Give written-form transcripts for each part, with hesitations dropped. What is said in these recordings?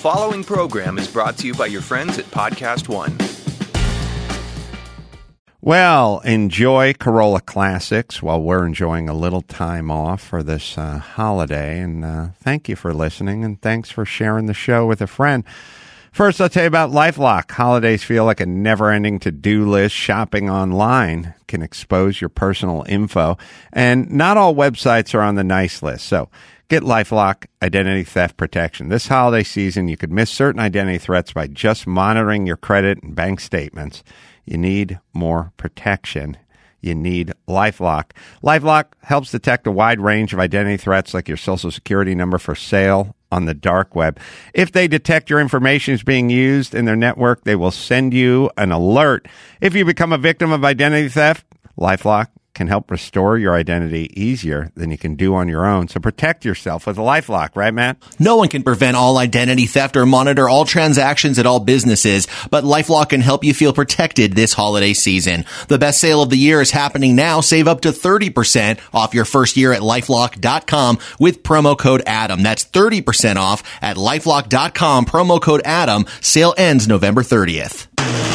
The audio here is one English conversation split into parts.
following program is brought to you by your friends at Podcast One. Well, enjoy Corolla Classics while we're enjoying a little time off for this holiday. And thank you for listening, and thanks for sharing the show with a friend. First, I'll tell you about LifeLock. Holidays feel like a never-ending to-do list. Shopping online can expose your personal info, and not all websites are on the nice list. So get LifeLock Identity Theft Protection. This holiday season, you could miss certain identity threats by just monitoring your credit and bank statements. You need more protection. You need LifeLock. LifeLock helps detect a wide range of identity threats like your social security number for sale on the dark web. If they detect your information is being used in their network, they will send you an alert. If you become a victim of identity theft, LifeLock can help restore your identity easier than you can do on your own. So protect yourself with a LifeLock, right, Matt? No one can prevent all identity theft or monitor all transactions at all businesses, but LifeLock can help you feel protected this holiday season. The best sale of the year is happening now. Save up to 30% off your first year at LifeLock.com with promo code Adam. That's 30% off at LifeLock.com, promo code Adam. Sale ends November 30th.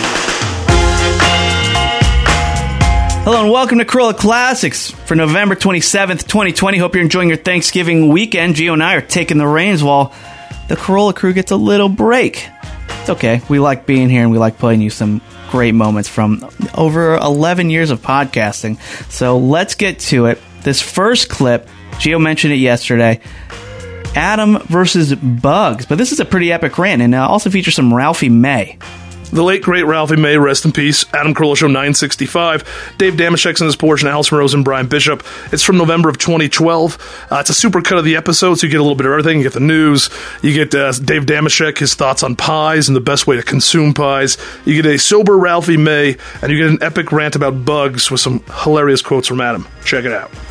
Hello and welcome to Corolla Classics for November 27th, 2020. Hope you're enjoying your Thanksgiving weekend. Gio and I are taking the reins while the Corolla crew gets a little break. It's okay. We like being here and we like playing you some great moments from over 11 years of podcasting. So let's get to it. This first clip, Gio mentioned it yesterday, Adam versus Bugs. But this is a pretty epic rant and also features some Ralphie May. The late, great Ralphie May, rest in peace. Adam Carolla Show 965. Dave Damashek's in this portion, Allison Rose and Brian Bishop. It's from November of 2012. It's a super cut of the episode, so you get a little bit of everything. You get the news. You get Dave Damashek, his thoughts on pies and the best way to consume pies. You get a sober Ralphie May, and you get an epic rant about bugs with some hilarious quotes from Adam. Check it out.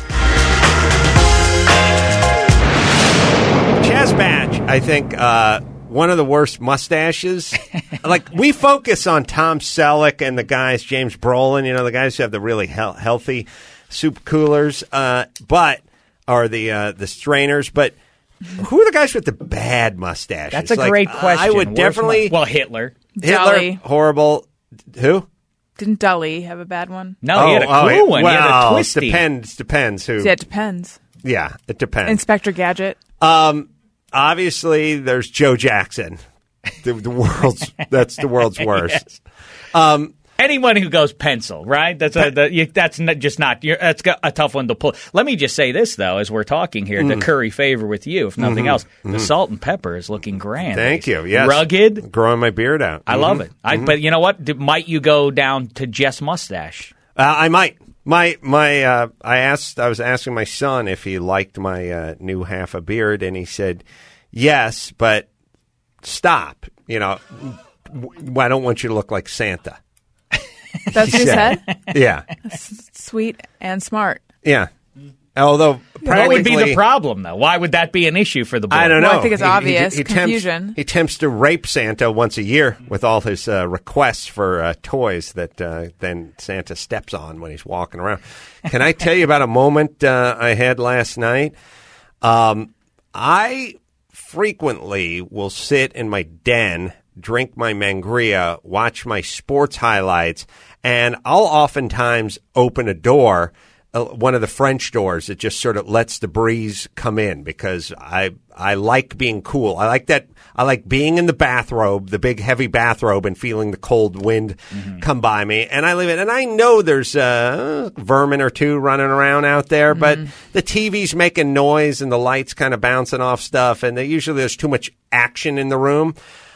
Chaz Batch, I think, one of the worst mustaches. Like, we focus on Tom Selleck and the guys, James Brolin, you know, the guys who have the really healthy soup coolers, or the strainers. But who are the guys with the bad mustaches? That's a great question. I would definitely... Well, Hitler. Dully. Horrible. Who? Didn't Dully have a bad one? No, he had a cool one. Well, he had a twisty. Depends who. Yeah, it depends. Yeah, it depends. Inspector Gadget. Obviously, there's Joe Jackson. That's the world's worst. Yes. Anyone who goes pencil, right? That's a tough one to pull. Let me just say this though, as we're talking here, the curry favor with you, if nothing else. The salt and pepper is looking grand. Thank you. Yes, rugged, growing my beard out. I love it. But you know what? Might you go down to just mustache? I might. I was asking my son if he liked my new half a beard, and he said yes, but stop. You know, I don't want you to look like Santa. That's what you said? Yeah. Sweet and smart. Yeah. Although, what would be the problem, though? Why would that be an issue for the boy? I don't know. Well, I think it's obvious. Confusion. He attempts to rape Santa once a year with all his requests for toys that then Santa steps on when he's walking around. Can I tell you about a moment I had last night? I frequently will sit in my den, drink my mangria, watch my sports highlights, and I'll oftentimes open a door, one of the French doors that just sort of lets the breeze come in because I like being cool. I like that. I like being in the bathrobe, the big heavy bathrobe, and feeling the cold wind come by me. And I leave it. And I know there's vermin or two running around out there, but the TV's making noise and the lights kind of bouncing off stuff. And usually there's too much action in the room.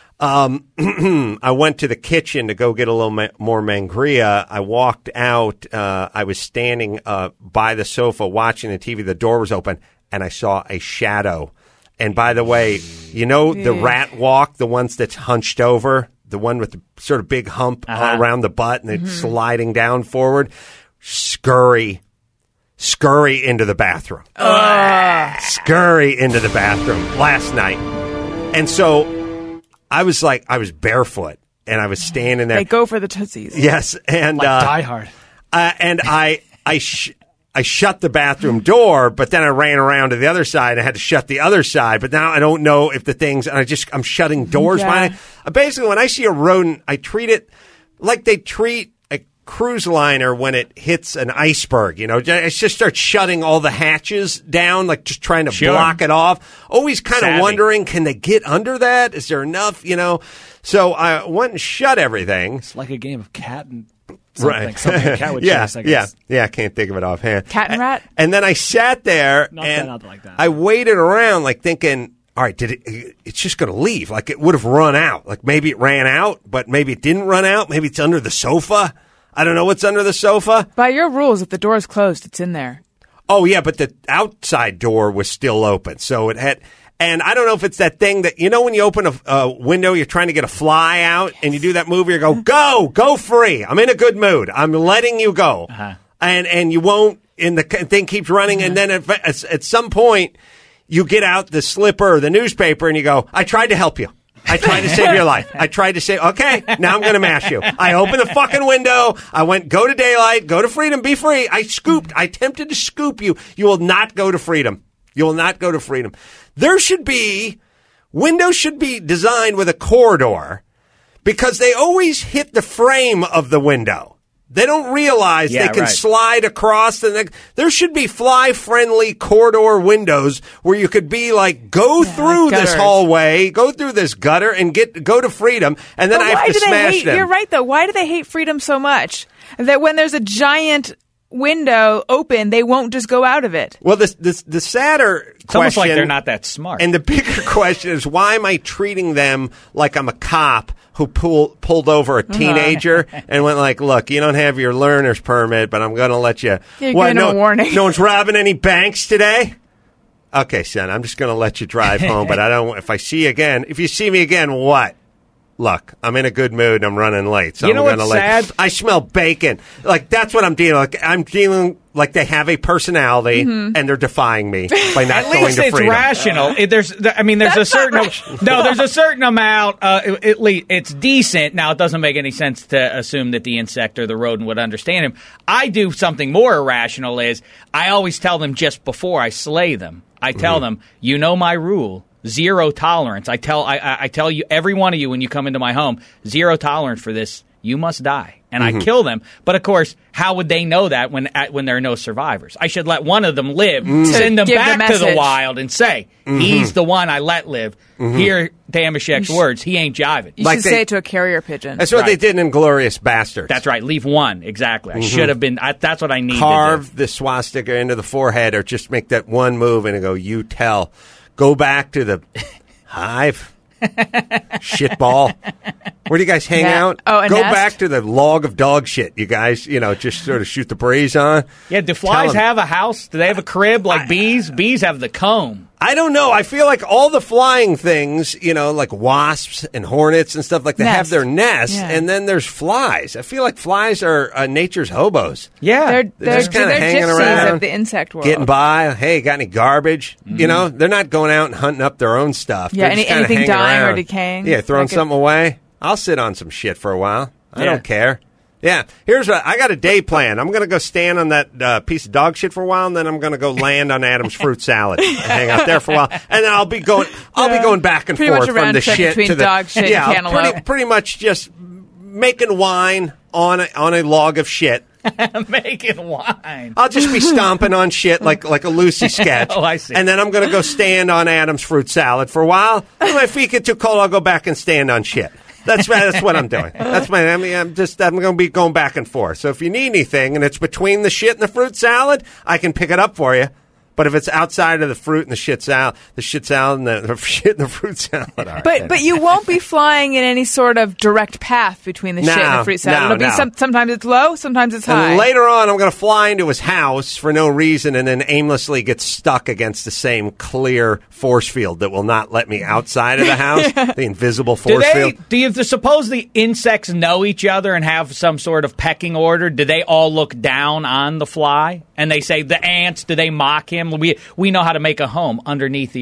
I went to the kitchen to go get a little more mangria. I walked out. I was standing by the sofa watching the TV. The door was open, and I saw a shadow. And by the way, you know the rat walk, the ones that's hunched over, the one with the sort of big hump around the butt and it's sliding down forward? Scurry into the bathroom. Scurry into the bathroom last night. And so I was barefoot and I was standing there. They go for the tootsies. Yes. And like Die Hard. And I shut the bathroom door, but then I ran around to the other side. I had to shut the other side, but now I don't know if the things. I'm shutting doors. Yeah. Basically, when I see a rodent, I treat it like they treat a cruise liner when it hits an iceberg. You know, I just start shutting all the hatches down, like just trying to block it off. Always kind of wondering, can they get under that? Is there enough? You know, so I went and shut everything. It's like a game of cat and. Right. Something a cat would chase, I guess. Yeah, I can't think of it offhand. Cat and rat? And then I sat there Not like that. I waited around like thinking, all right, it's just going to leave. Like it would have run out. Like maybe it ran out, but maybe it didn't run out. Maybe it's under the sofa. I don't know what's under the sofa. By your rules, if the door is closed, it's in there. Oh, yeah, but the outside door was still open. So it had... And I don't know if it's that thing that, you know, when you open a window, you're trying to get a fly out, and you do that move where you go free. I'm in a good mood. I'm letting you go. Uh-huh. And you won't, and the thing keeps running, and then at some point, you get out the slipper or the newspaper, and you go, I tried to help you. I tried to save your life. I tried to say, okay, now I'm going to mash you. I opened the fucking window. I went, go to daylight, go to freedom, be free. I attempted to scoop you. You will not go to freedom. You will not go to freedom. Windows should be designed with a corridor because they always hit the frame of the window. They don't realize they can slide across. There should be fly-friendly corridor windows where you could be like, go through this hallway, go through this gutter, and go to freedom, and then I have to smash them. You're right, though. Why do they hate freedom so much? That when there's a giant window open, they won't just go out of it. Well, the sadder It's question, almost like they're not that smart. And the bigger question is, why am I treating them like I'm a cop who pulled over a teenager and went like, look, you don't have your learner's permit, but I'm going to let you. You're giving him a warning. No one's robbing any banks today? Okay, son, I'm just going to let you drive home, but I don't. If you see me again, what? Look, I'm in a good mood and I'm running late. So you know I'm what's sad? sad? I smell bacon. Like, that's what I'm dealing with. I'm dealing like they have a personality and they're defying me by not At going least to it's freedom. rational. There's a certain amount. At least it's decent. Now, it doesn't make any sense to assume that the insect or the rodent would understand him. I do something more irrational. Is I always tell them just before I slay them. I tell them, you know my rule. 0 tolerance. I tell you, every one of you, when you come into my home, 0 tolerance for this. You must die. And I kill them. But, of course, how would they know that when there are no survivors? I should let one of them live, send them back to the wild, and say, he's the one I let live. Hear Damashek's words. He ain't jiving. You should say it to a carrier pigeon. That's what they did in Inglourious Bastards. That's right. Leave one. Exactly. I should have been. That's what I needed. Carve the swastika into the forehead or just make that one move and go, you tell. Go back to the hive. Shitball. Where do you guys hang out? Oh, Go nest? back to the log of dog shit, you guys, just sort of shoot the breeze on. Yeah, do flies have a house? Do they have a crib like bees? Bees have the comb. I don't know. I feel like all the flying things, like wasps and hornets and stuff, like they have their nests, and then there's flies. I feel like flies are nature's hobos. Yeah. They're just kind of hanging gypsies around. of the insect world. Getting by. Hey, got any garbage? They're not going out and hunting up their own stuff. Yeah, They're just kinda anything hanging dying or around. decaying. Yeah, throwing something away. I'll sit on some shit for a while. I Yeah. don't care. Yeah, here's what I got a day plan. I'm going to go stand on that piece of dog shit for a while, and then I'm going to go land on Adam's fruit salad and hang out there for a while, and then I'll be going back and Pretty much forth a from round the trip shit between to the dog shit yeah, and cantaloupe. pretty much just making wine on a log of shit. Making wine. I'll just be stomping on shit like a Lucy sketch. Oh, I see. And then I'm going to go stand on Adam's fruit salad for a while. When my feet get too cold, I'll go back and stand on shit. That's what I'm doing. I'm going to be going back and forth. So if you need anything and it's between the shit and the fruit salad, I can pick it up for you. But if it's outside of the fruit and the shit salad and the shit and the fruit salad, all right. But you won't be flying in any sort of direct path between the shit and the fruit salad. It'll be sometimes it's low, sometimes it's high. And later on, I'm going to fly into his house for no reason and then aimlessly get stuck against the same clear force field that will not let me outside of the house, the invisible force field. Do you suppose the insects know each other and have some sort of pecking order? Do they all look down on the fly? And they say, the ants, do they mock him? We know how to make a home underneath the earth.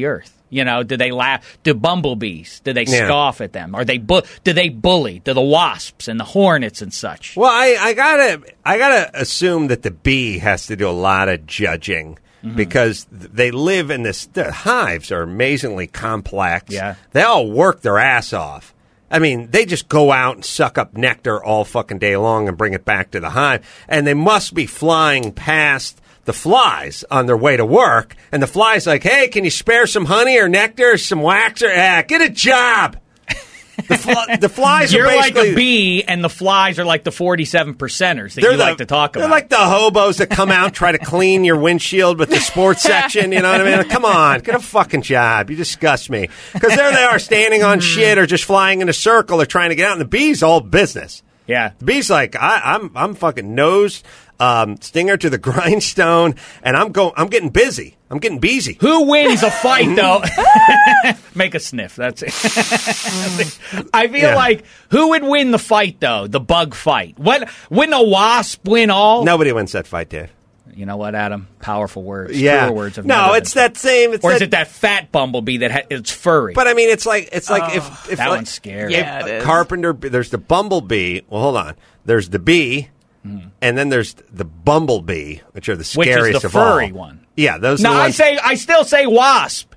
You know, do they laugh? Do bumblebees? Do they scoff at them? Are they do they bully? Do the wasps and the hornets and such? Well, I gotta assume that the bee has to do a lot of judging because they live in this. The hives are amazingly complex. Yeah, they all work their ass off. I mean, they just go out and suck up nectar all fucking day long and bring it back to the hive, and they must be flying past the flies on their way to work, and the fly's like, hey, can you spare some honey or nectar or some wax? Or get a job. The flies You're are basically... like a bee, and the flies are like the 47%ers that you like to talk about. They're like the hobos that come out and try to clean your windshield with the sports section, you know what I mean? Like, come on, get a fucking job. You disgust me. Because there they are standing on shit or just flying in a circle or trying to get out, and the bee's all business. Yeah. The bee's like, I'm fucking nose... stinger to the grindstone, and I'm getting busy. I'm getting busy. Who wins a fight, though? Make a sniff. That's it. I feel like who would win the fight, though? The bug fight. Wouldn't a wasp win all? Nobody wins that fight, Dave. You know what, Adam? Powerful words. Yeah. Truer words have no, never it's been. that same. It's or that, is it that fat bumblebee that it's furry? But I mean, it's like if that like, one's scary. Yeah, it is. Carpenter. There's the bumblebee. Well, hold on. There's the bee. And then there's the bumblebee, which are the scariest which is the of all. furry one. Yeah, those. No, are the ones. I still say wasp.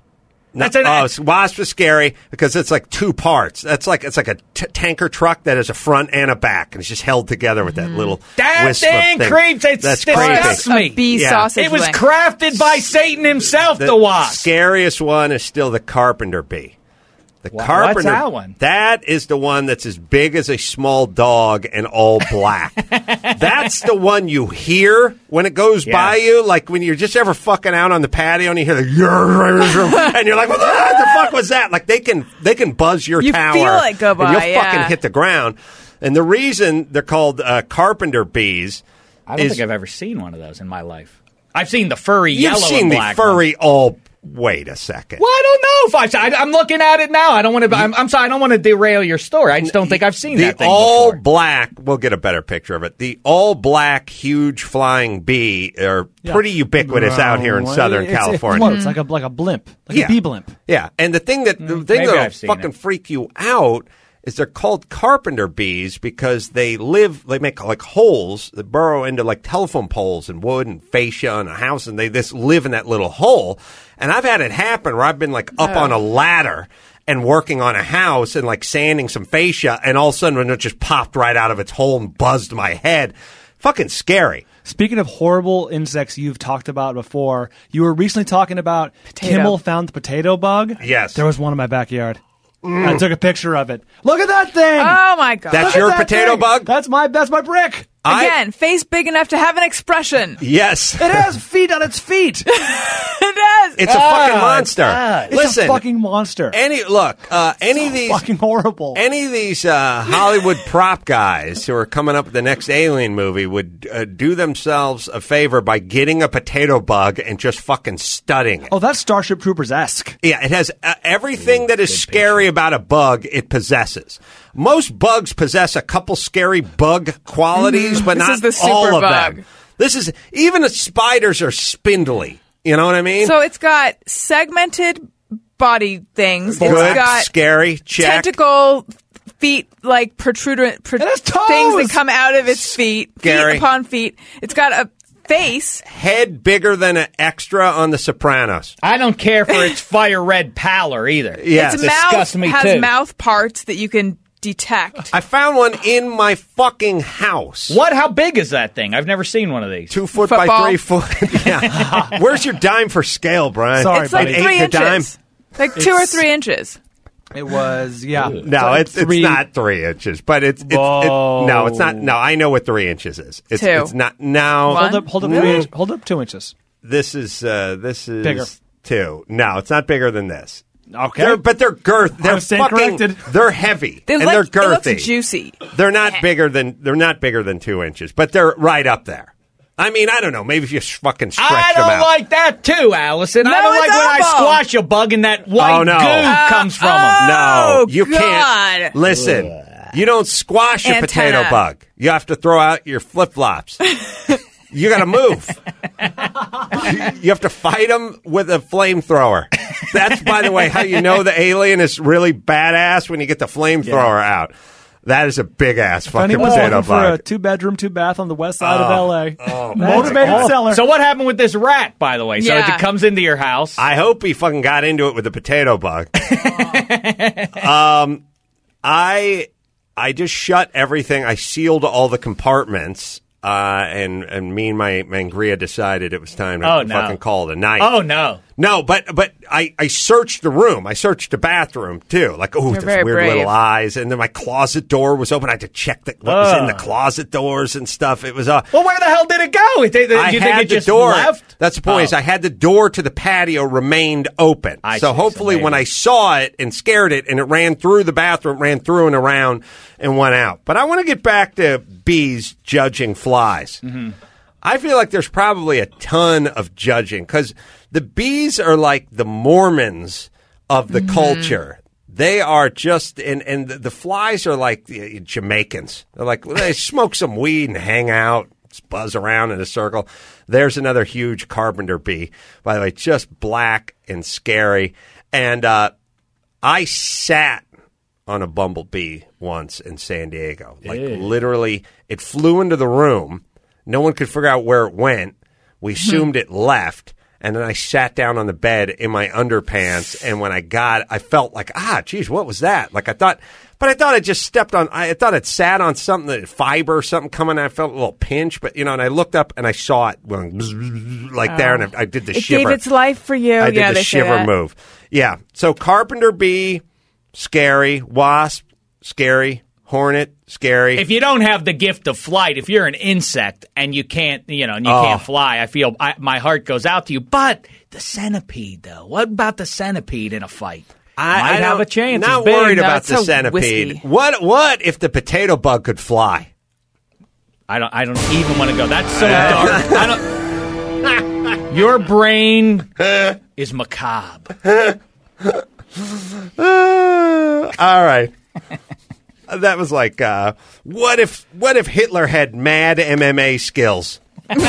Wasp is scary because it's like two parts. It's like a tanker truck that has a front and a back, and it's just held together with that little that wisp of thing thing. creeps. It disgusts me. A bee sausage It was wing. crafted by Satan himself. The wasp. Scariest one is still the carpenter bee. The What's carpenter. that one? That is the one that's as big as a small dog and all black. That's the one you hear when it goes by you, like when you're just ever fucking out on the patio and you hear the and you're like, what the fuck was that? Like they can buzz your You tower. feel it go by, and you'll fucking yeah. hit the ground. And the reason they're called carpenter bees. I don't think I've ever seen one of those in my life. I've seen the furry You've yellow seen and the black furry ones. all. Wait a second. Well, I don't know if I'm looking at it now. I don't want to. I'm sorry. I don't want to derail your story. I just don't think I've seen that thing all before. black. We'll get a better picture of it. The all black, huge flying bee are pretty ubiquitous out here in Southern California. It's like a blimp, like a bee blimp. Yeah, and the thing that'll fucking freak you out is they're called carpenter bees because they make like holes that burrow into like telephone poles and wood and fascia in a house, and they just live in that little hole. And I've had it happen where I've been like up on a ladder and working on a house and like sanding some fascia, and all of a sudden when it just popped right out of its hole and buzzed my head. Fucking scary. Speaking of horrible insects you've talked about before, you were recently talking about Kimmel found the potato bug. Yes. There was one in my backyard. I took a picture of it. Look at that thing! Oh my god! That's your potato bug? That's my brick. Again, face big enough to have an expression. Yes. It has feet on its feet. It does. It's a fucking monster. It's Listen, a fucking monster. any of these fucking horrible. Any of these Hollywood prop guys who are coming up with the next Alien movie would do themselves a favor by getting a potato bug and just fucking studying it. Oh, that's Starship Troopers-esque. Yeah, it has everything that is scary about a bug, it possesses. Most bugs possess a couple scary bug qualities, but This not is the super all of bug. them. Even the spiders are spindly. You know what I mean? So it's got segmented body things. Good, It's got scary, check. tentacle feet, like things that come out of its feet. Scary. Feet upon feet. It's got a face. Head bigger than an extra on The Sopranos. I don't care for its fire red pallor either. Yes. Its Disgusts mouth me has too. mouth parts that you can detect. I found one in my fucking house. What? How big is that thing? I've never seen one of these. 2 foot by Football. 3 foot. Yeah. Where's your dime for scale, Brian? Sorry, It's like buddy. 3 Eight the dime? inches. Like 2 or 3 inches. It was, yeah. No, it's not 3 inches, but it's no, it's not. No, I know what 3 inches is. It's 2. It's not now. One. Hold up 2 inches. This is Bigger. 2. No, it's not bigger than this. Okay. They're girth. They're I'm staying fucking. corrected. They're heavy and It they're girthy. looks juicy. They're not bigger than 2 inches, but they're right up there. I mean, I don't know. Maybe if you fucking stretch I them don't out. like that too, Allison. I No, don't it's like when I awful. squash a bug and that white Oh, no. goo comes from them. No, you God. can't. Listen, you don't squash a Antenna. potato bug. You have to throw out your flip-flops. You got to move. You have to fight them with a flamethrower. That's, by the way, how you know the alien is really badass when you get the flamethrower out. That is a big-ass fucking Anyone's potato looking for a bug. 2-bedroom, 2-bath on the west side of L.A. Oh, Motivated seller. So what happened with this rat, by the way? So Yeah. it comes into your house. I hope he fucking got into it with the potato bug. I just shut everything. I sealed all the compartments, and me and my Mangria decided it was time to fucking call it a night. Oh, no. No, but I searched the room. I searched the bathroom, too. Like, You're those very weird brave. little eyes. And then my closet door was open. I had to check what was in the closet doors and stuff. It was Well, where the hell did it go? You think had it the just door. left? That's the point. Is I had the door to the patio remained open. So see. hopefully So when I saw it and scared it and it ran through the bathroom, ran through and around and went out. But I want to get back to bees judging flies. Mm-hmm. I feel like there's probably a ton of judging because the bees are like the Mormons of the culture. They are just, and the flies are like the Jamaicans. They're like, they smoke some weed and hang out, just buzz around in a circle. There's another huge carpenter bee, by the way, just black and scary. And I sat on a bumblebee once in San Diego. Like literally, it flew into the room. No one could figure out where it went. We assumed it left. And then I sat down on the bed in my underpants. And when I felt like, geez, what was that? Like I thought I just stepped on, I thought it sat on something, fiber or something coming. I felt a little pinch, but and I looked up and I saw it going like there. And I did the It shiver. gave its life for you. I did the they say shiver that. move. Yeah. So carpenter bee, scary. Wasp, scary. Hornet, scary. If you don't have the gift of flight, if you're an insect and you can't, can't fly, I feel my heart goes out to you. But the centipede, though, what about the centipede in a fight? I Might have a chance. Not It's big. worried No, about it's the so centipede. wispy. What if the potato bug could fly? I don't even want to go. That's so dark. Your brain is macabre. All right. That was like, what if Hitler had mad MMA skills?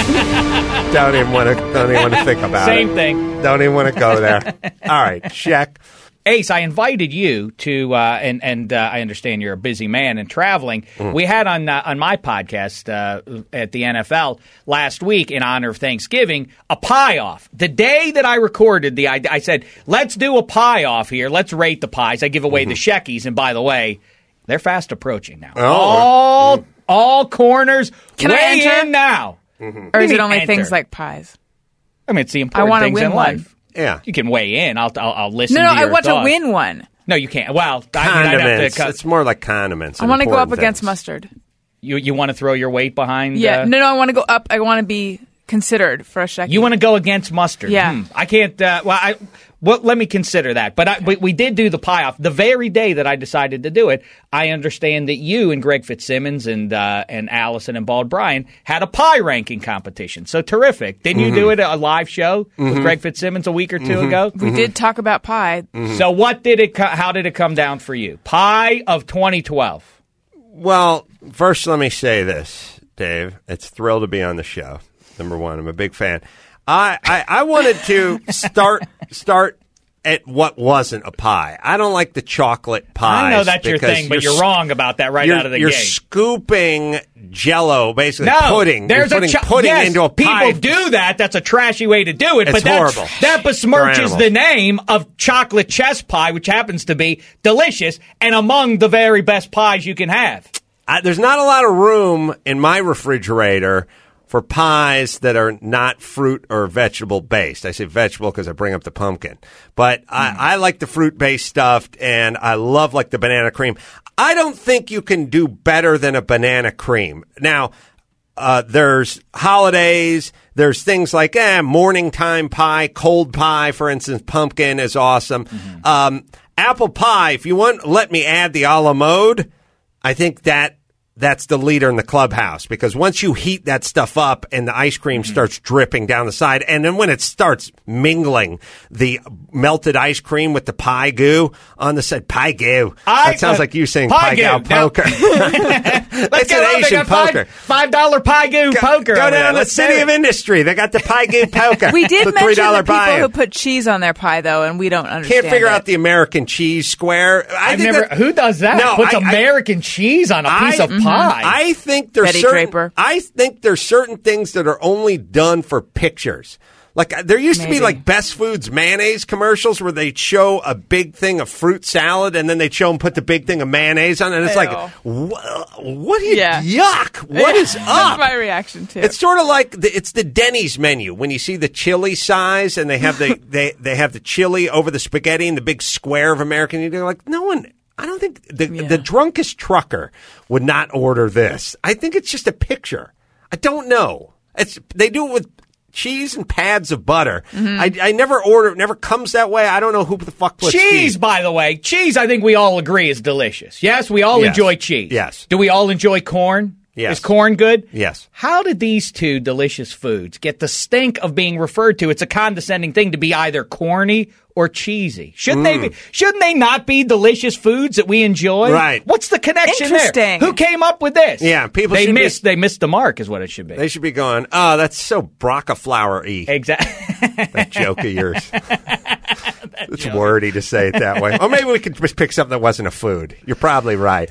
Don't even want to think about it. Same thing. Don't even want to go there. All right, check. Ace, I invited you to, and I understand you're a busy man and traveling. We had on my podcast at the NFL last week in honor of Thanksgiving a pie off. The day that I recorded I said, let's do a pie off here. Let's rate the pies. I give away the Sheckies, and by the way, they're fast approaching now. Oh. All corners. Can I weigh enter? in now? Or is it only Enter. things like pies? I mean, it's the I important wanna things win in one. life. Yeah. You can weigh in. I'll listen. No, to I your want thoughts. to win one. No, you can't. Well, I mean, I'd Condiments. have to It's more like condiments. I want to go up important against things. mustard. You want to throw your weight behind? Yeah. No, I want to go up. I want to be considered for a Shecky. You want to go against mustard? Yeah. I can't. Let me consider that. But we did do the pie off the very day that I decided to do it. I understand that you and Greg Fitzsimmons and Allison and Bald Brian had a pie ranking competition. So terrific! Didn't you do it at a live show with Greg Fitzsimmons a week or two ago? We did talk about pie. So what did it? How did it come down for you? Pie of 2012. Well, first let me say this, Dave. It's thrilled to be on the show. Number one, I'm a big fan. I wanted to start at what wasn't a pie. I don't like the chocolate pies. I know that's your thing, but you're wrong about that right out of the You're gate. scooping Jell-O, basically No, pudding. there's You're putting pudding yes, into a pie. People do that. That's a trashy way to do it. It's but horrible. That For besmirches animals. the name of chocolate chess pie, which happens to be delicious and among the very best pies you can have. There's not a lot of room in my refrigerator for pies that are not fruit or vegetable based. I say vegetable because I bring up the pumpkin. But I like the fruit based stuff, and I love like the banana cream. I don't think you can do better than a banana cream. Now, there's holidays. There's things like morning time pie, cold pie, for instance. Pumpkin is awesome. Apple pie, if you want, let me add the a la mode. I think that that's the leader in the clubhouse, because once you heat that stuff up and the ice cream starts dripping down the side, and then when it starts mingling the melted ice cream with the pie goo on the side, pie goo. That sounds like you saying pie goo poker. It's an Asian poker. $5 pie goo poker. Go down to the City of Industry. They got the pie goo poker. We did the mention the people buy-in. who put cheese on their pie, though, and we don't understand. Can't figure it. out the American cheese square. Who does that? No, Puts American cheese on a piece of pie. I think there's Betty certain. Draper. I think there's certain things that are only done for pictures. Like there used to be like Best Foods mayonnaise commercials where they'd show a big thing of fruit salad and then they'd show them put the big thing of mayonnaise on it. And it's like, what? Yuck! What is up? That's my reaction too. It's sort of like it's the Denny's menu when you see the chili size and they have the they have the chili over the spaghetti and the big square of American. You're like, no one. I don't think the drunkest trucker would not order this. I think it's just a picture. I don't know. They do it with cheese and pads of butter. I never order. It never comes that way. I don't know who the fuck puts cheese. By the way, cheese. I think we all agree is delicious. Yes, we all enjoy cheese. Yes. Do we all enjoy corn? Yes. Is corn good? Yes. How did these two delicious foods get the stink of being referred to? It's a condescending thing to be either corny or cheesy. Shouldn't they be? Shouldn't they not be delicious foods that we enjoy? Right. What's the connection there? Interesting. Who came up with this? Yeah, people. They missed the mark, is what it should be. They should be going. Oh, that's so broccaflower-y. Exactly. That joke of yours. It's wordy to say it that way. Or maybe we could just pick something that wasn't a food. You're probably right.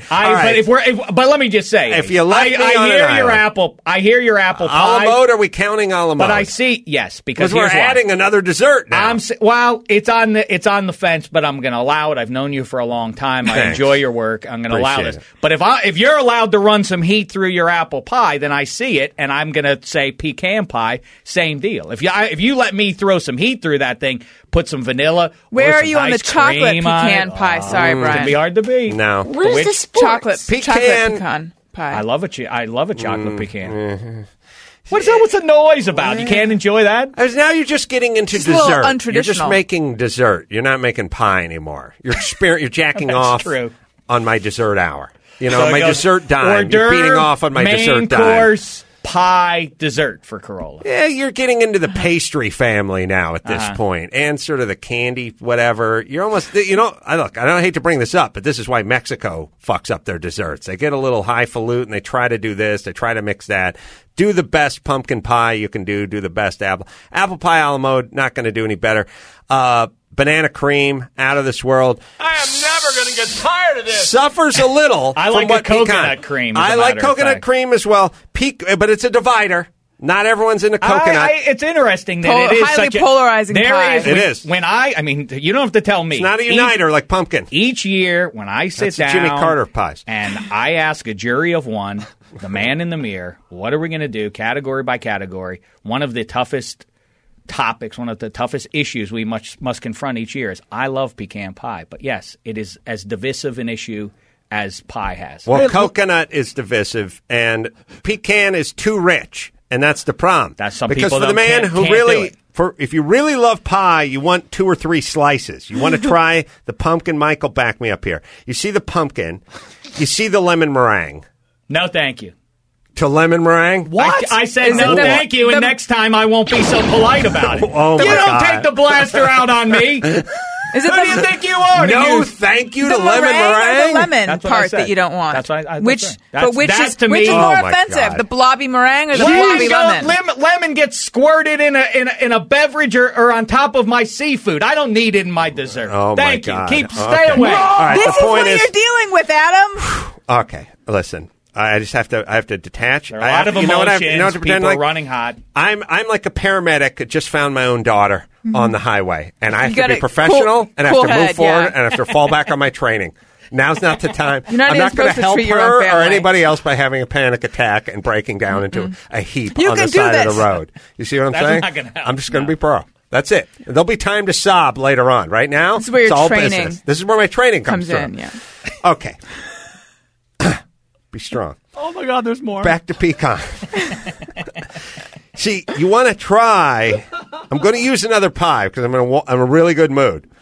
But let me just say, if you left me on hear an your island. apple. I hear your apple A la pie. mode? Are we counting a la mode? But I see, yes, because we're here's why. adding another dessert now. It's on the fence, but I'm going to allow it. I've known you for a long time. I Thanks. enjoy your work. I'm going to allow Appreciate this. it. But if you're allowed to run some heat through your apple pie, then I see it, and I'm going to say pecan pie. Same deal. If you let me throw some heat through that thing, put some vanilla. Where or are some you on the nice chocolate cream on pecan it. pie? Sorry, It's Brian. going to be hard to beat. No. Where's the sports? Chocolate pecan pie. I love a chocolate pecan. What's the noise about? You can't enjoy that? As now you're just getting into It's a little dessert. untraditional. You're just making dessert. You're not making pie anymore. You're jacking That's off true. on my dessert hour. You know, So it my goes dessert dime. hors You're beating d'oeuvre, off on my main dessert dime. course, pie, dessert for Corolla. Yeah, you're getting into the pastry family now at this point, and sort of the candy, whatever. You're almost, I don't hate to bring this up, but this is why Mexico fucks up their desserts. They get a little highfalutin, they try to do this, they try to mix that. Do the best pumpkin pie you can do the best apple pie a la mode, not going to do any better. Banana cream, out of this world. I am never going to get tired of this. Suffers a little. I from like what coconut cream, as I a like matter of coconut fact. cream as well. But it's a divider. Not everyone's into coconut. It's interesting that it is highly such a polarizing pie. It is. When you don't have to tell me. It's not a uniter like pumpkin. Each year, when I sit That's the down, Jimmy Carter pies. and I ask a jury of one, the man in the mirror, what are we going to do, category by category? One of the toughest topics, one of the toughest issues we must confront each year is I love pecan pie. But yes, it is as divisive an issue as pie has. Well, coconut is divisive, and pecan is too rich, and that's the problem. That's some because people for the man can't who do really, it. if you really love pie, you want 2 or 3 slices. You want to try the pumpkin. Michael, back me up here. You see the pumpkin, you see the lemon meringue. No, thank you. To lemon meringue? What? I said Is no, it the- thank you, and the- next time I won't be so polite about it. Oh, you my don't God. take the blaster out on me. Is it Who do you think you are? No, thank you the to lemon meringue or meringue. the lemon That's what I part said. that you don't want? That's what I which, said. but which That's is to which me- is Oh, more my offensive, God. the blobby meringue or the Why blobby lemon? lemon gets squirted in a beverage or on top of my seafood. I don't need it in my dessert. Oh, my Thank God. you. Okay. Stay away. All right, This the is point what is, you're dealing with, Adam. okay, listen. I just have to detach. There are a lot of you know what emotions. I have to pretend People like? are running hot. I'm like a paramedic that just found my own daughter on the highway, and I have to gotta- be professional, cool- and I have cool to move head, forward, yeah. and I have to fall back on my training. Now's not the time. You're not I'm even not going supposed to to help treat your her own or family. anybody else by having a panic attack and breaking down into a heap You on the can do side of this. the road. You see what I'm That's saying? not gonna help, I'm just going to no. be pro. That's it. There'll be time to sob later on. Right now, This is where it's your all training business. This is where my training comes in, from. yeah. Okay. Be strong. Oh my God, there's more. Back to pecan. See, you want to try. I'm going to use another pie because I'm in a really good mood.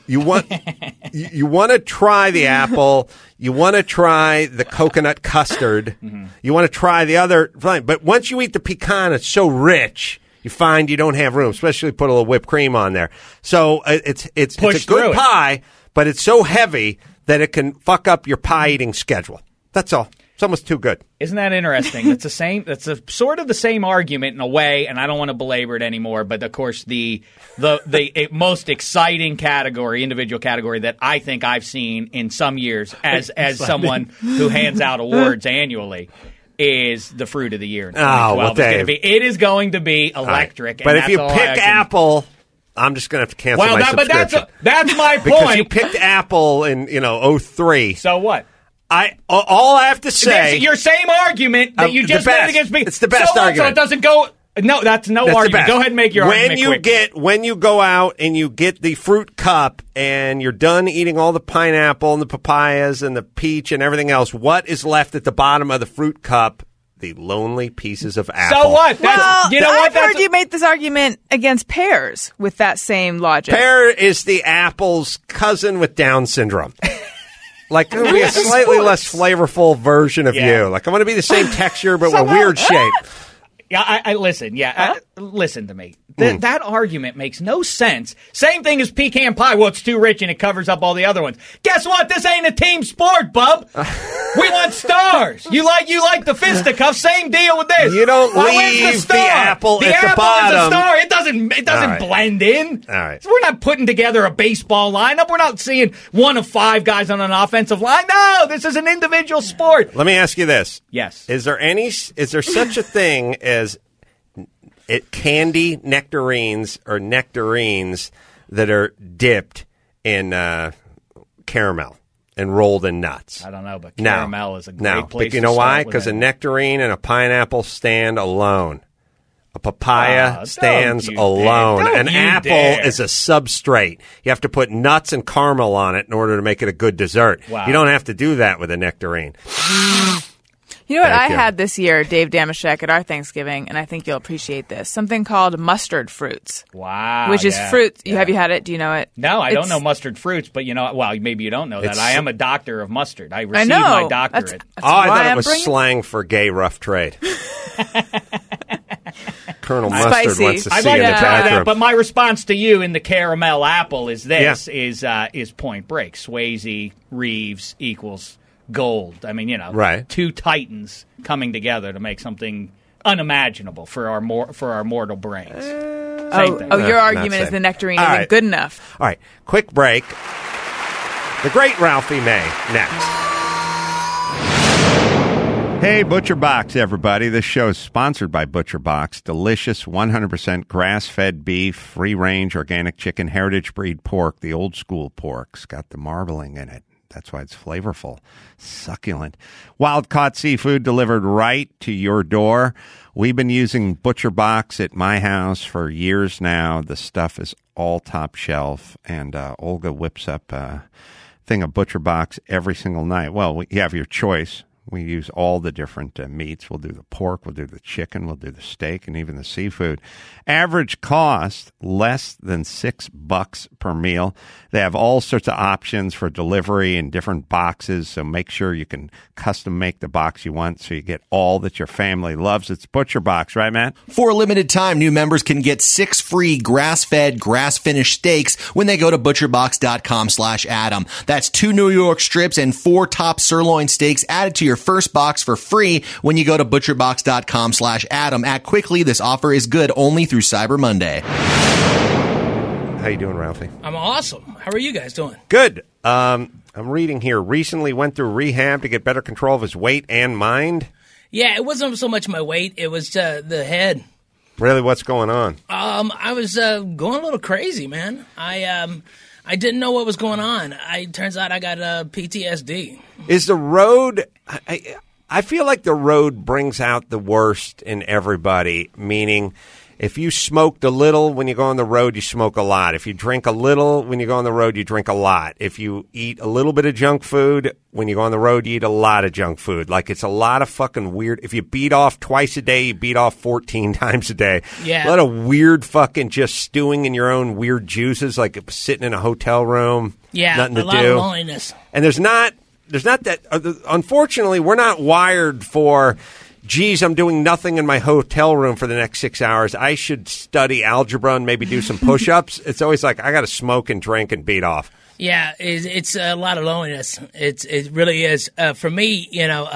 You want to try the apple. You want to try the coconut custard. You want to try the other. Fine. But once you eat the pecan, it's so rich. You find you don't have room, especially put a little whipped cream on there. So it's a good pie, but it's so heavy that it can fuck up your pie eating schedule. That's all. It's almost too good. Isn't that interesting? That's sort of the same argument in a way, and I don't want to belabor it anymore. But of course, the most exciting individual category that I think I've seen in some years as someone who hands out awards annually is the fruit of the year in 2012. It is going to be electric. Right. But if you pick apple, I'm just going to have to cancel my subscription. But that's my point. Because you picked apple in 2003. So what? All I have to say, your same argument that you just made against me. It's the best argument. So it doesn't go. No, that's argument. Go ahead and make your argument. When you go out and you get the fruit cup and you're done eating all the pineapple and the papayas and the peach and everything else, what is left at the bottom of the fruit cup? The lonely pieces of apple. So what? I've heard you made this argument against pears with that same logic. Pear is the apple's cousin with Down syndrome. Like, I'm going to be a slightly less flavorful version of you. Like, I'm going to be the same texture, but with a weird shape. Yeah, I listen. Yeah, listen to me. That argument makes no sense. Same thing as pecan pie. Well, it's too rich and it covers up all the other ones. Guess what? This ain't a team sport, bub. We want stars. You like the fisticuffs. Same deal with this. You don't leave the apple at the bottom. Is a star. It doesn't blend in. All right. So we're not putting together a baseball lineup. We're not seeing one of 5 guys on an offensive line. No, this is an individual sport. Let me ask you this. Yes. Is there such a thing as candy nectarines or nectarines that are dipped in caramel and rolled in nuts? I don't know, but caramel is a great place. But you know why? Because a nectarine and a pineapple stand alone. A papaya stands alone. An apple is a substrate. You have to put nuts and caramel on it in order to make it a good dessert. Wow. You don't have to do that with a nectarine. You know what I had this year, Dave Damashek, at our Thanksgiving, and I think you'll appreciate this. Something called mustard fruits. Wow. Which is fruit. Have you had it? Do you know it? No, I don't know mustard fruits, but maybe you don't know that. I am a doctor of mustard. I received my doctorate. I thought it was slang for gay rough trade. Colonel Mustard wants to see you in the bathroom. But my response to you in the caramel apple is this, is Point Break. Swayze, Reeves equals gold. I mean, right. 2 titans coming together to make something unimaginable for our mortal brains. Same thing. Your argument is the nectarine isn't good enough. All right, quick break. The great Ralphie May next. Hey, ButcherBox, everybody. This show is sponsored by ButcherBox. Delicious, 100% grass-fed beef, free-range organic chicken, heritage breed pork, the old school pork. It's got the marbling in it. That's why it's flavorful, succulent. Wild-caught seafood delivered right to your door. We've been using ButcherBox at my house for years now. The stuff is all top shelf, and Olga whips up a thing of ButcherBox every single night. Well, you have your choice. We use all the different meats. We'll do the pork, we'll do the chicken, we'll do the steak, and even the seafood. Average cost, less than $6 per meal. They have all sorts of options for delivery in different boxes, so make sure you can custom make the box you want so you get all that your family loves. It's ButcherBox, right, Matt? For a limited time, new members can get 6 free grass-fed, grass-finished steaks when they go to butcherbox.com/Adam. That's 2 New York strips and 4 top sirloin steaks added to your first box for free when you go to butcherbox.com/Adam. Act quickly. This offer is good only through Cyber Monday. How you doing, Ralphie? I'm awesome. How are you guys doing? Good. I'm reading here. Recently went through rehab to get better control of his weight and mind. Yeah, it wasn't so much my weight. It was the head. Really? What's going on? I was going a little crazy, man. I didn't know what was going on. Turns out I got PTSD. Is the road... I feel like the road brings out the worst in everybody, meaning if you smoked a little when you go on the road, you smoke a lot. If you drink a little when you go on the road, you drink a lot. If you eat a little bit of junk food when you go on the road, you eat a lot of junk food. Like, it's a lot of fucking weird. If you beat off twice a day, you beat off 14 times a day. Yeah. A lot of weird fucking just stewing in your own weird juices, like sitting in a hotel room. Yeah, nothing to a lot do. of loneliness. And there's not that. Unfortunately, we're not wired for. Geez, I'm doing nothing in my hotel room for the next 6 hours. I should study algebra and maybe do some push-ups. It's always like, I got to smoke and drink and beat off. Yeah, it's a lot of loneliness. It really is. For me,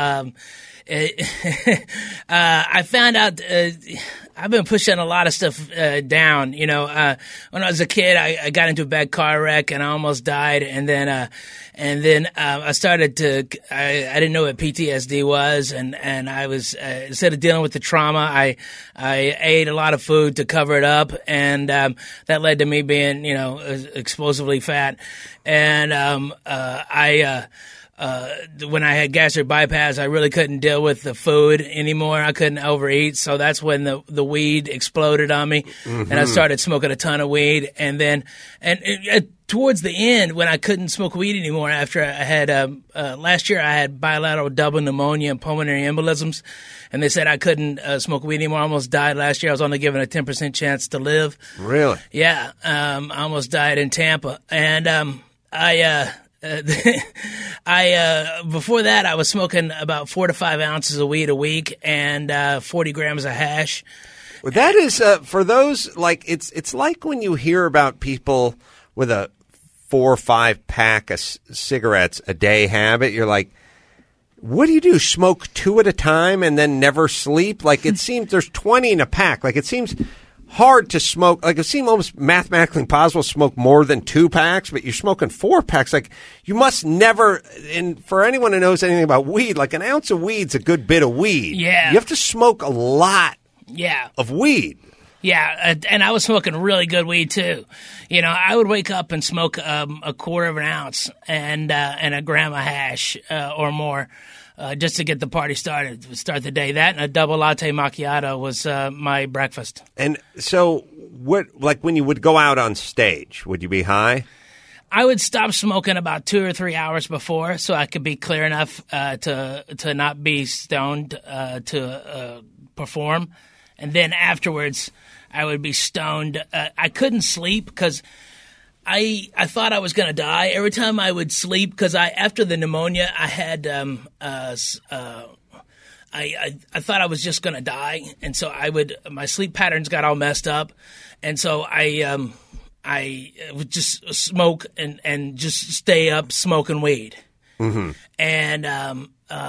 I found out I've been pushing a lot of stuff down. When I was a kid, I got into a bad car wreck and I almost died. And then I started to. I didn't know what PTSD was, and I was instead of dealing with the trauma, I ate a lot of food to cover it up, and that led to me being explosively fat, and when I had gastric bypass, I really couldn't deal with the food anymore. I couldn't overeat. So that's when the weed exploded on me. Mm-hmm. And I started smoking a ton of weed. And then, towards the end, when I couldn't smoke weed anymore, after I had, last year I had bilateral double pneumonia and pulmonary embolisms. And they said I couldn't smoke weed anymore. I almost died last year. I was only given a 10% chance to live. Really? Yeah. I almost died in Tampa. And, before that, I was smoking about 4 to 5 ounces of weed a week and 40 grams of hash. Well, that is for those, like, it's like when you hear about people with a 4 or 5 pack of cigarettes a day habit. You're like, what do you do? Smoke 2 at a time and then never sleep? Like, it seems there's 20 in a pack. Like, it seems hard to smoke. Like, it seemed almost mathematically impossible to smoke more than 2 packs, but you're smoking 4 packs. Like, you must never, and for anyone who knows anything about weed, like, an ounce of weed's a good bit of weed. Yeah. You have to smoke a lot of weed. Yeah, and I was smoking really good weed, too. I would wake up and smoke a quarter of an ounce and a gram of hash or more. Just to get the party started, start the day. That and a double latte macchiato was my breakfast. And so, when you would go out on stage, would you be high? I would stop smoking about 2 or 3 hours before, so I could be clear enough to not be stoned to perform. And then afterwards, I would be stoned. I couldn't sleep because I thought I was going to die every time I would sleep because after the pneumonia I had I thought I was just going to die, and so my sleep patterns got all messed up, and so I would just smoke and just stay up smoking weed, mm-hmm. And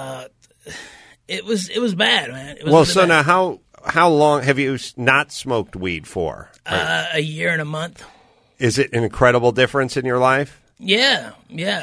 it was bad, man. It was well, really so bad. Now how long have you not smoked weed for? A year and a month. Is it an incredible difference in your life? Yeah.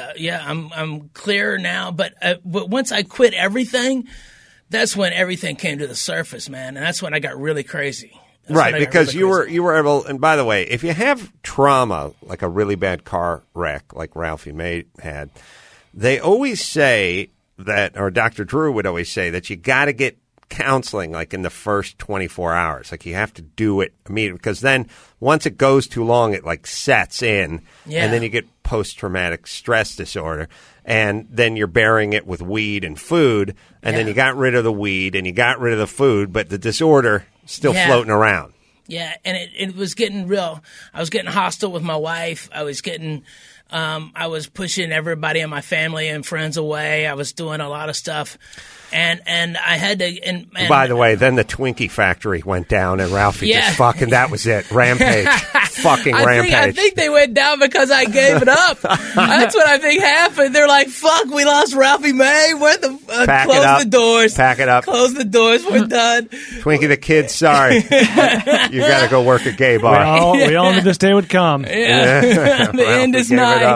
I'm clearer now, but once I quit everything, that's when everything came to the surface, man, and that's when I got really crazy. Right, because you were able. And by the way, if you have trauma like a really bad car wreck, like Ralphie May had, they always say that, or Dr. Drew would always say that you got to get counseling like in the first 24 hours. Like, you have to do it immediately, because then once it goes too long, it like sets in, and then you get post-traumatic stress disorder, and then you're bearing it with weed and food, and then you got rid of the weed and you got rid of the food, but the disorder still floating around. Yeah, and it was getting real. I was getting hostile with my wife. I was getting I was pushing everybody in my family and friends away. I was doing a lot of stuff. And I had to. And by the way, then the Twinkie factory went down, and Ralphie just fucking, that was it. Rampage. Rampage. I think they went down because I gave it up. That's what I think happened. They're like, fuck, we lost Ralphie May. Where the close the doors. Pack it up. Close the doors. We're done. Twinkie the kid, sorry. You got to go work a gay bar. We all knew this day would come. Yeah. The end is nigh.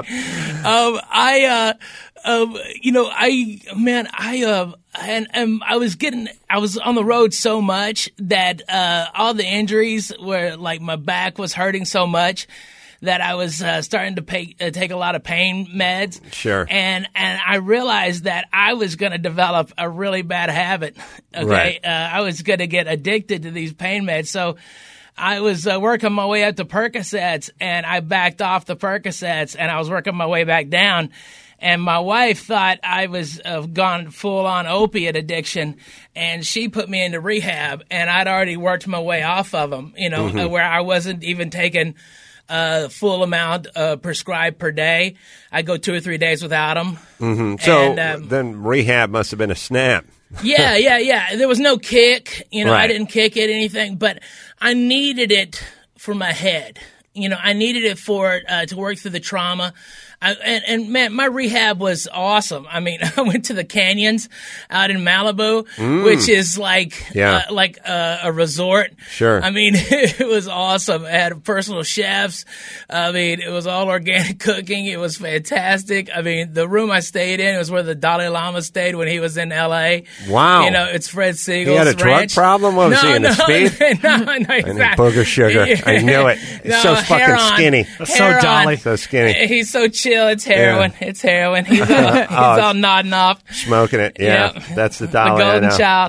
I was on the road so much that all the injuries were like, my back was hurting so much that I was starting to take a lot of pain meds. Sure. And I realized that I was going to develop a really bad habit. Okay. Right. I was going to get addicted to these pain meds. So I was working my way up to Percocets, and I backed off the Percocets, and I was working my way back down. And my wife thought I was gone full-on opiate addiction, and she put me into rehab, and I'd already worked my way off of them, where I wasn't even taking full amount prescribed per day. I go 2 or 3 days without them. Mm-hmm. So then rehab must have been a snap. Yeah. There was no kick. Right. I didn't kick it, anything, but I needed it for my head. I needed it for to work through the trauma. And man, my rehab was awesome. I mean, I went to the canyons out in Malibu, which is like a resort. Sure. I mean, it was awesome. I had personal chefs. I mean, it was all organic cooking. It was fantastic. I mean, the room I stayed in was where the Dalai Lama stayed when he was in L.A. Wow. It's Fred Siegel's He had a drug ranch. problem? What was he, into speed? No, Exactly. I need booger sugar. Yeah. I knew it. He's so fucking skinny. So Dolly. So skinny. He's so chill. It's heroin. Yeah. It's heroin. He's all nodding off. Smoking it. Yeah. That's the Dolly. The golden child.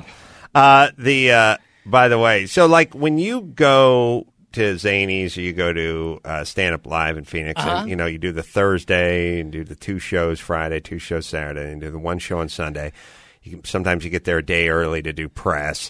By the way, so like when you go to Zanies or you go to Stand Up Live in Phoenix, and you do the Thursday and do the 2 shows Friday, 2 shows Saturday, and do the 1 show on Sunday. Sometimes you get there a day early to do press.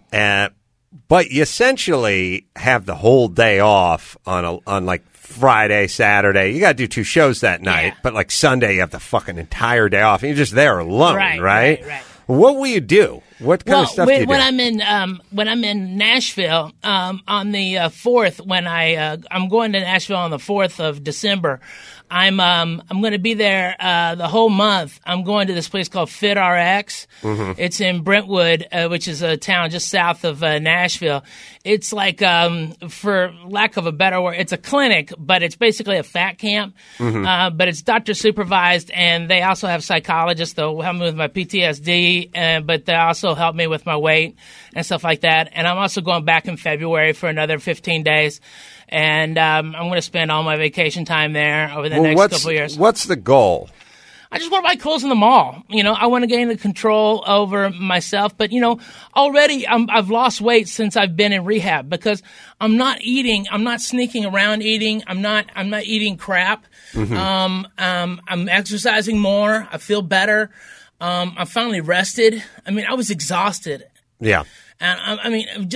But you essentially have the whole day off on like Friday, Saturday. You got to do 2 shows that night, but like Sunday you have the fucking entire day off. And you're just there alone, right? What will you do? What kind of stuff do you do? When I'm in Nashville on the 4th, when I'm going to Nashville on the 4th of December, I'm going to be there the whole month. I'm going to this place called FitRx. It's in Brentwood, which is a town just south of Nashville. It's like, for lack of a better word, it's a clinic, but it's basically a fat camp. But it's doctor supervised, and they also have psychologists. They'll help me with my PTSD, but they also help me with my weight and stuff like that. And I'm also going back in February for another 15 days. And I'm going to spend all my vacation time there over the next couple of years. What's the goal? I just want to buy clothes in the mall. I want to gain the control over myself. But, already I've lost weight since I've been in rehab because I'm not eating. I'm not sneaking around eating. I'm not eating crap. I'm exercising more. I feel better. I'm finally rested. I mean, I was exhausted. Yeah. And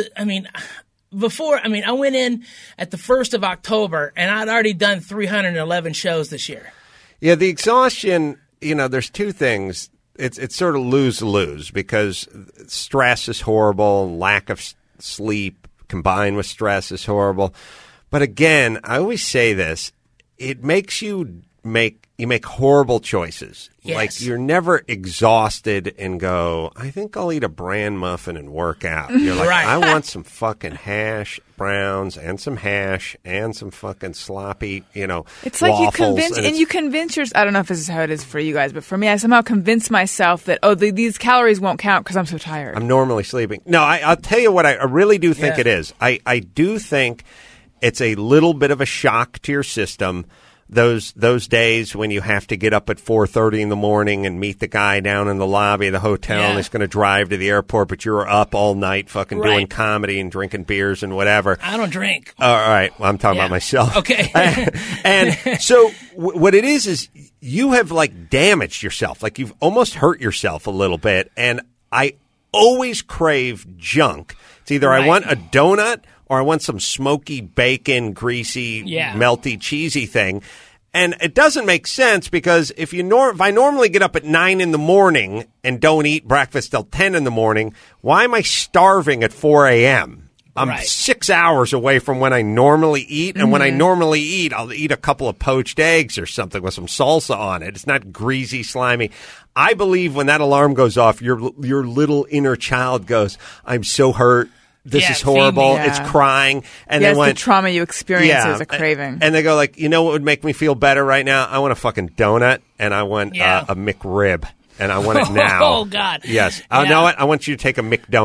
before, I went in at the 1st of October, and I'd already done 311 shows this year. Yeah, the exhaustion, there's 2 things. It's sort of lose-lose because stress is horrible, lack of sleep combined with stress is horrible. But again, I always say this, it makes you make horrible choices. Yes. Like you're never exhausted and go, I think I'll eat a bran muffin and work out. You're like, Right. I want some fucking hash browns and some hash and some fucking sloppy, It's like waffles. you convince yourself. I don't know if this is how it is for you guys, but for me, I somehow convince myself that these calories won't count because I'm so tired. I'm normally sleeping. No, I'll tell you what I really do think it is. I do think it's a little bit of a shock to your system. Those days when you have to get up at 4:30 in the morning and meet the guy down in the lobby of the hotel and he's going to drive to the airport, but you're up all night fucking doing comedy and drinking beers and whatever. I don't drink. All right. Well, I'm talking about myself. Okay. And so what it is you have like damaged yourself. Like you've almost hurt yourself a little bit. And I always crave junk. It's either I want a donut or I want some smoky bacon, greasy, melty, cheesy thing. And it doesn't make sense because if I normally get up at 9 in the morning and don't eat breakfast till 10 in the morning, why am I starving at 4 a.m.? I'm 6 hours away from when I normally eat. And when I normally eat, I'll eat a couple of poached eggs or something with some salsa on it. It's not greasy, slimy. I believe when that alarm goes off, your little inner child goes, I'm so hurt. This is horrible. It's crying. And then the trauma you experience is a craving. And they go like, what would make me feel better right now? I want a fucking donut and I want a McRib. And I want it now. Oh, God. Yes. You know what? I want you to take a McDonut.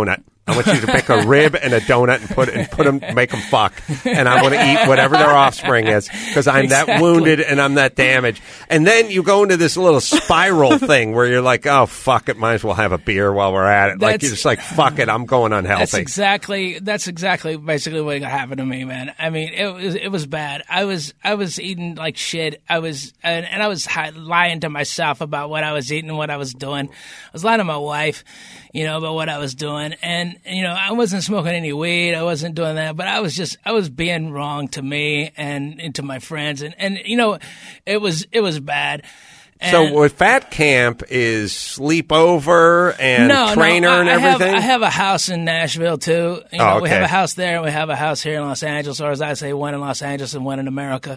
I want you to pick a rib and a donut and make them fuck. And I want to eat whatever their offspring is because I'm that wounded and I'm that damaged. And then you go into this little spiral thing where you're like, oh, fuck it. Might as well have a beer while we're at it. Like, you're just like, fuck it. I'm going unhealthy. That's exactly basically what happened to me, man. I mean, it was bad. I was eating like shit. I was lying to myself about what I was eating and what I was doing. I was lying to my wife, about what I was doing. And, I wasn't smoking any weed. I wasn't doing that, but I was being wrong to me and to my friends. And it was bad. So with Fat Camp is sleepover and trainer and everything? I have a house in Nashville, too. We have a house there, and we have a house here in Los Angeles, or as I say, one in Los Angeles and one in America.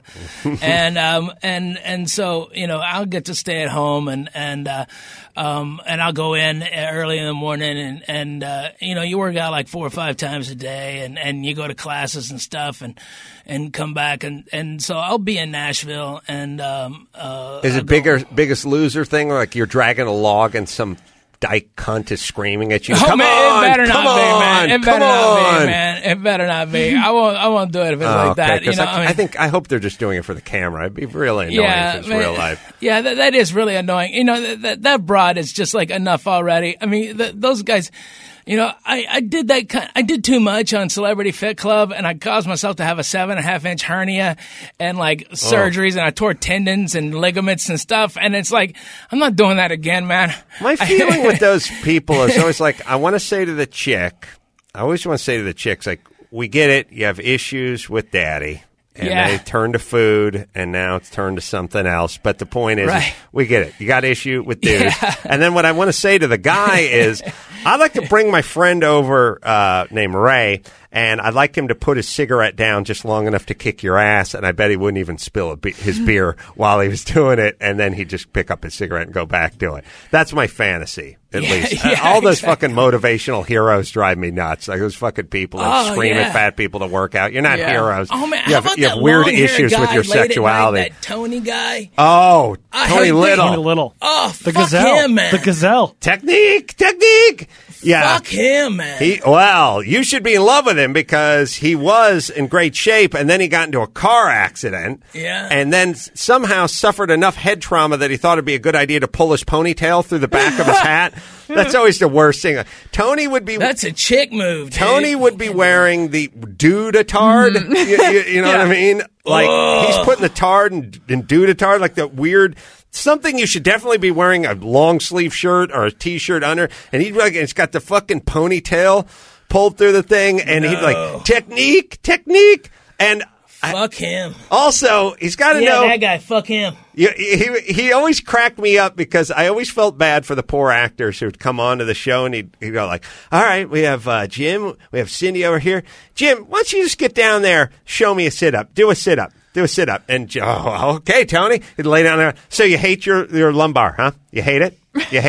and so, I'll get to stay at home, and I'll go in early in the morning, and you work out like 4 or 5 times a day, and you go to classes and stuff, and come back, and so I'll be in Nashville, and is it Biggest Loser thing, like you're dragging a log and some dyke cunt is screaming at you? Oh, come man, on, it better come not on, be, man. It better come not on. be, man. It better not be. I won't do it if it's like that. I hope they're just doing it for the camera. It'd be really annoying if it's real life. Yeah, that is really annoying. That broad is just like enough already. I mean, those guys. I did I did too much on Celebrity Fit Club, and I caused myself to have a 7.5-inch hernia and like surgeries, and I tore tendons and ligaments and stuff. And it's like, I'm not doing that again, man. My feeling with those people is always like, I want to say to the chick, like, we get it. You have issues with daddy. And they turn to food, and now it's turned to something else. But the point is, we get it. You got issue with dudes. Yeah. And then what I want to say to the guy is, I'd like to bring my friend over named Ray, and I'd like him to put his cigarette down just long enough to kick your ass, and I bet he wouldn't even spill his beer while he was doing it, and then he'd just pick up his cigarette and go back to it. That's my fantasy, at least. All those fucking motivational heroes drive me nuts. Like those fucking people that scream at fat people to work out. You're not heroes. Oh, man. You have weird issues with your sexuality. That Tony guy. Oh, Tony Little. Oh, the fuck Gazelle. Him, man. The Gazelle. Technique. Yeah. Fuck him, man. You should be in love with him because he was in great shape, and then he got into a car accident. Yeah. And then somehow suffered enough head trauma that he thought it'd be a good idea to pull his ponytail through the back of his hat. That's always the worst thing. Tony would be... That's a chick move, dude. Tony would be wearing the dude-a-tard. You know what I mean? Like, he's putting the tard in dude-a-tard, like the weird... Something you should definitely be wearing, a long sleeve shirt or a t-shirt under, and it's got the fucking ponytail pulled through the thing, and he'd like, technique, and fuck him. Also, he's got to know that guy. Fuck him. He always cracked me up because I always felt bad for the poor actors who would come onto the show, and he'd go like, all right, we have Jim, we have Cindy over here. Jim, why don't you just get down there, show me a sit-up, do a sit-up. And, okay, Tony. He'd lay down there. So you hate your lumbar, huh? You hate it?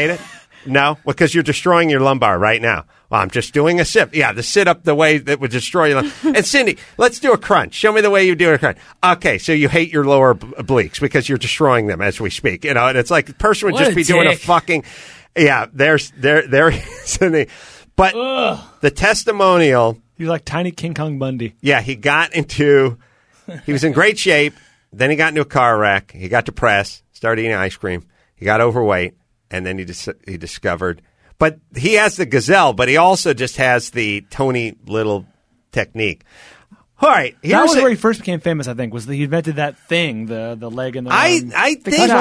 No? Because you're destroying your lumbar right now. Well, I'm just doing a sit. Yeah, the sit-up the way that would destroy your lumbar. And, Cindy, let's do a crunch. Show me the way you do a crunch. Okay, so you hate your lower obliques because you're destroying them as we speak. And it's like the person would just be doing a fucking... Yeah, there Cindy. But the testimonial... You're like tiny King Kong Bundy. Yeah, he was in great shape. Then he got into a car wreck. He got depressed, started eating ice cream. He got overweight, and then he discovered. But he has the Gazelle, but he also just has the Tony Little technique. All right, that was where he first became famous. I think he invented that thing, the leg and the. I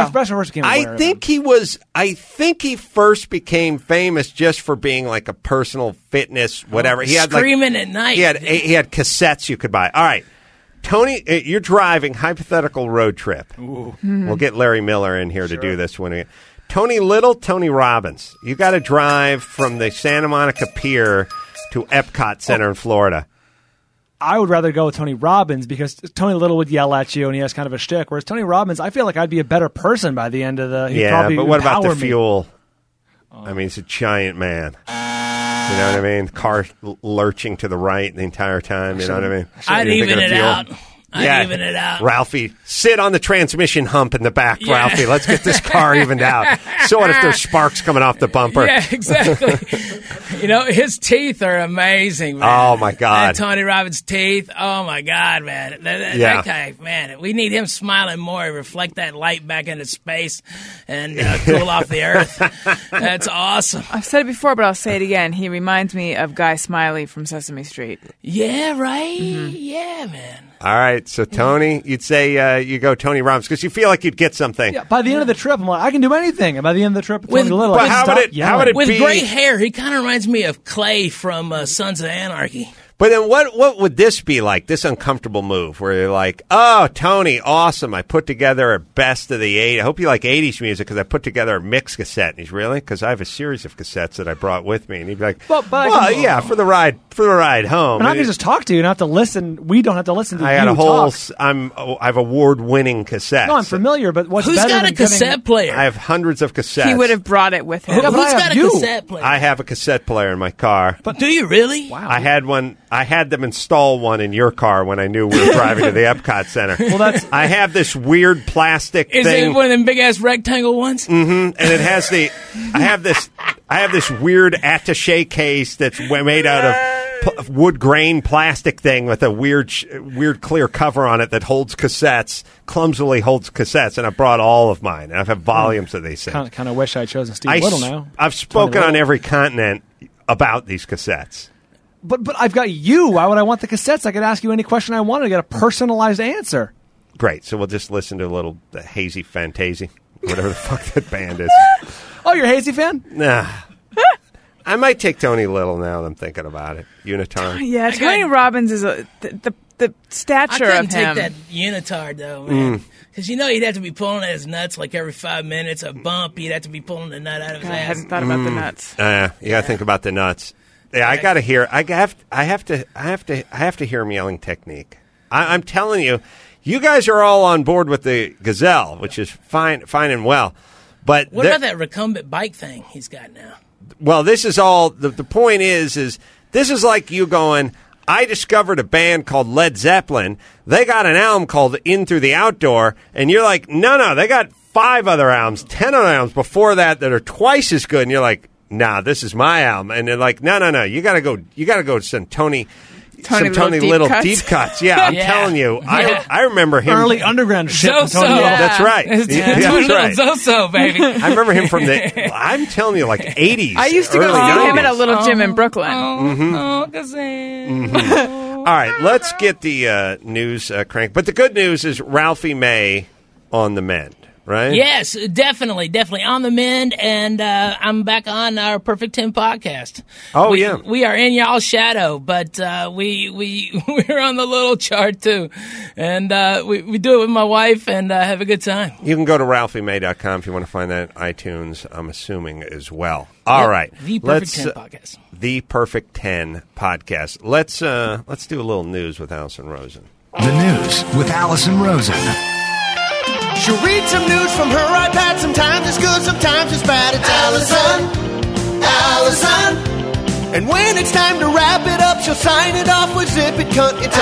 think he first became famous just for being like a personal fitness whatever. He had screaming at night. He had cassettes you could buy. All right. Tony, you're driving, hypothetical road trip. We'll get Larry Miller in here to do this one. Tony Little, Tony Robbins. You got to drive from the Santa Monica Pier to Epcot Center in Florida. I would rather go with Tony Robbins because Tony Little would yell at you and he has kind of a shtick. Whereas Tony Robbins, I feel like I'd be a better person by the end of the. But what about the fuel? I mean, he's a giant man. You know what I mean? Car lurching to the right the entire time. You know what I mean? I'd even it out. I'd even it out. Ralphie, sit on the transmission hump in the back, Yeah. Ralphie. Let's get this car evened out. So what if there's sparks coming off the bumper? Yeah, exactly. You know, his teeth are amazing, man. Oh, my God. That Tony Robbins' teeth. Oh, my God, man. That guy, man, we need him smiling more, reflect that light back into space, and cool off the earth. That's awesome. I've said it before, but I'll say it again. He reminds me of Guy Smiley from Sesame Street. Yeah, right? Yeah, man. All right, so Tony, you'd say you go Tony Robbins because you feel like you'd get something. Yeah, by the end of the trip, I'm like, I can do anything. And by the end of the trip, With- Tony Little, but I how would it With be? gray hair, he kind of reminds me of Clay from Sons of Anarchy. But then what would this be like, this uncomfortable move where you're like, oh, Tony, awesome. I put together a best of the 80s. I hope you like 80s music because I put together a mix cassette. And he's really? Because I have a series of cassettes that I brought with me. And he'd be like, But I well, can- yeah, for the ride home. And I can just talk to you. You don't have to listen. We don't have to listen to I you got a whole. talk. I have award-winning cassettes. No, I'm familiar, but what's Who's better got than a cassette getting, player? I have hundreds of cassettes. He would have brought it with him. Yeah, but Who's I have got a you. cassette player? I have a cassette player in my car. But do you really? Wow. I had one. I had them install one in your car when I knew we were driving to the Epcot Center. Well, that's I have this weird plastic Is thing, it one of them big-ass rectangle ones? and it has the. I have this weird attaché case that's made out of wood grain plastic thing with a weird clear cover on it that holds cassettes. Clumsily holds cassettes, and I brought all of mine. And I've had volumes of these things. kind of wish I'd chosen Steve Little now. I've spoken Tony on Little. every continent about these cassettes. But I've got you. Why would I want the cassettes? I could ask you any question I wanted to get a personalized answer. Great. So we'll just listen to a little Hazy Fantasy, whatever the fuck that band is. Oh, you're a Hazy fan? Nah. I might take Tony Little now that I'm thinking about it. Unitard. Yeah, Tony Robbins is the stature I couldn't of take him. that unitard, though, man. Because, you'd have to be pulling at his nuts like every 5 minutes. A bump, you'd have to be pulling the nut out of his I ass. hadn't thought about the nuts. You got to think about the nuts. Yeah, I got to hear. I have to hear him yelling technique. I'm telling you, you guys are all on board with the Gazelle, which is fine and well. But What about that recumbent bike thing he's got now? well, this is all. The point is this is like you going. I discovered a band called Led Zeppelin. They got an album called In Through the Outdoor, and you're like, no, they got 5 other albums, 10 other albums before that are twice as good, and you're like, nah, this is my album, and they're like, no, you gotta go some Tony Little deep cuts. Yeah, I'm telling you, I remember him Early underground shit. from Zoso. Tony Little. Yeah. That's right. It's Yeah, Tony that's Little right. Zoso, baby. I remember him from the. I'm telling you, like 80s. I used to go early see him 90s. at a little gym in Brooklyn. All right, let's get the news crank. But the good news is Ralphie May on the mend, right? Yes, definitely on the mend, and I'm back on our Perfect 10 podcast. Oh, we, yeah. We are in y'all's shadow, but we're on the little chart too, and we do it with my wife and have a good time. You can go to ralphiemay.com if you want to find that at iTunes, I'm assuming, as well. All right. The Perfect 10 podcast. The Perfect 10 podcast. Let's do a little news with Allison Rosen. The news with Allison Rosen. She'll read some news from her iPad. Sometimes it's good, sometimes it's bad. It's Allison. And when it's time to wrap it up, she'll sign it off with Zip It Cunt. It's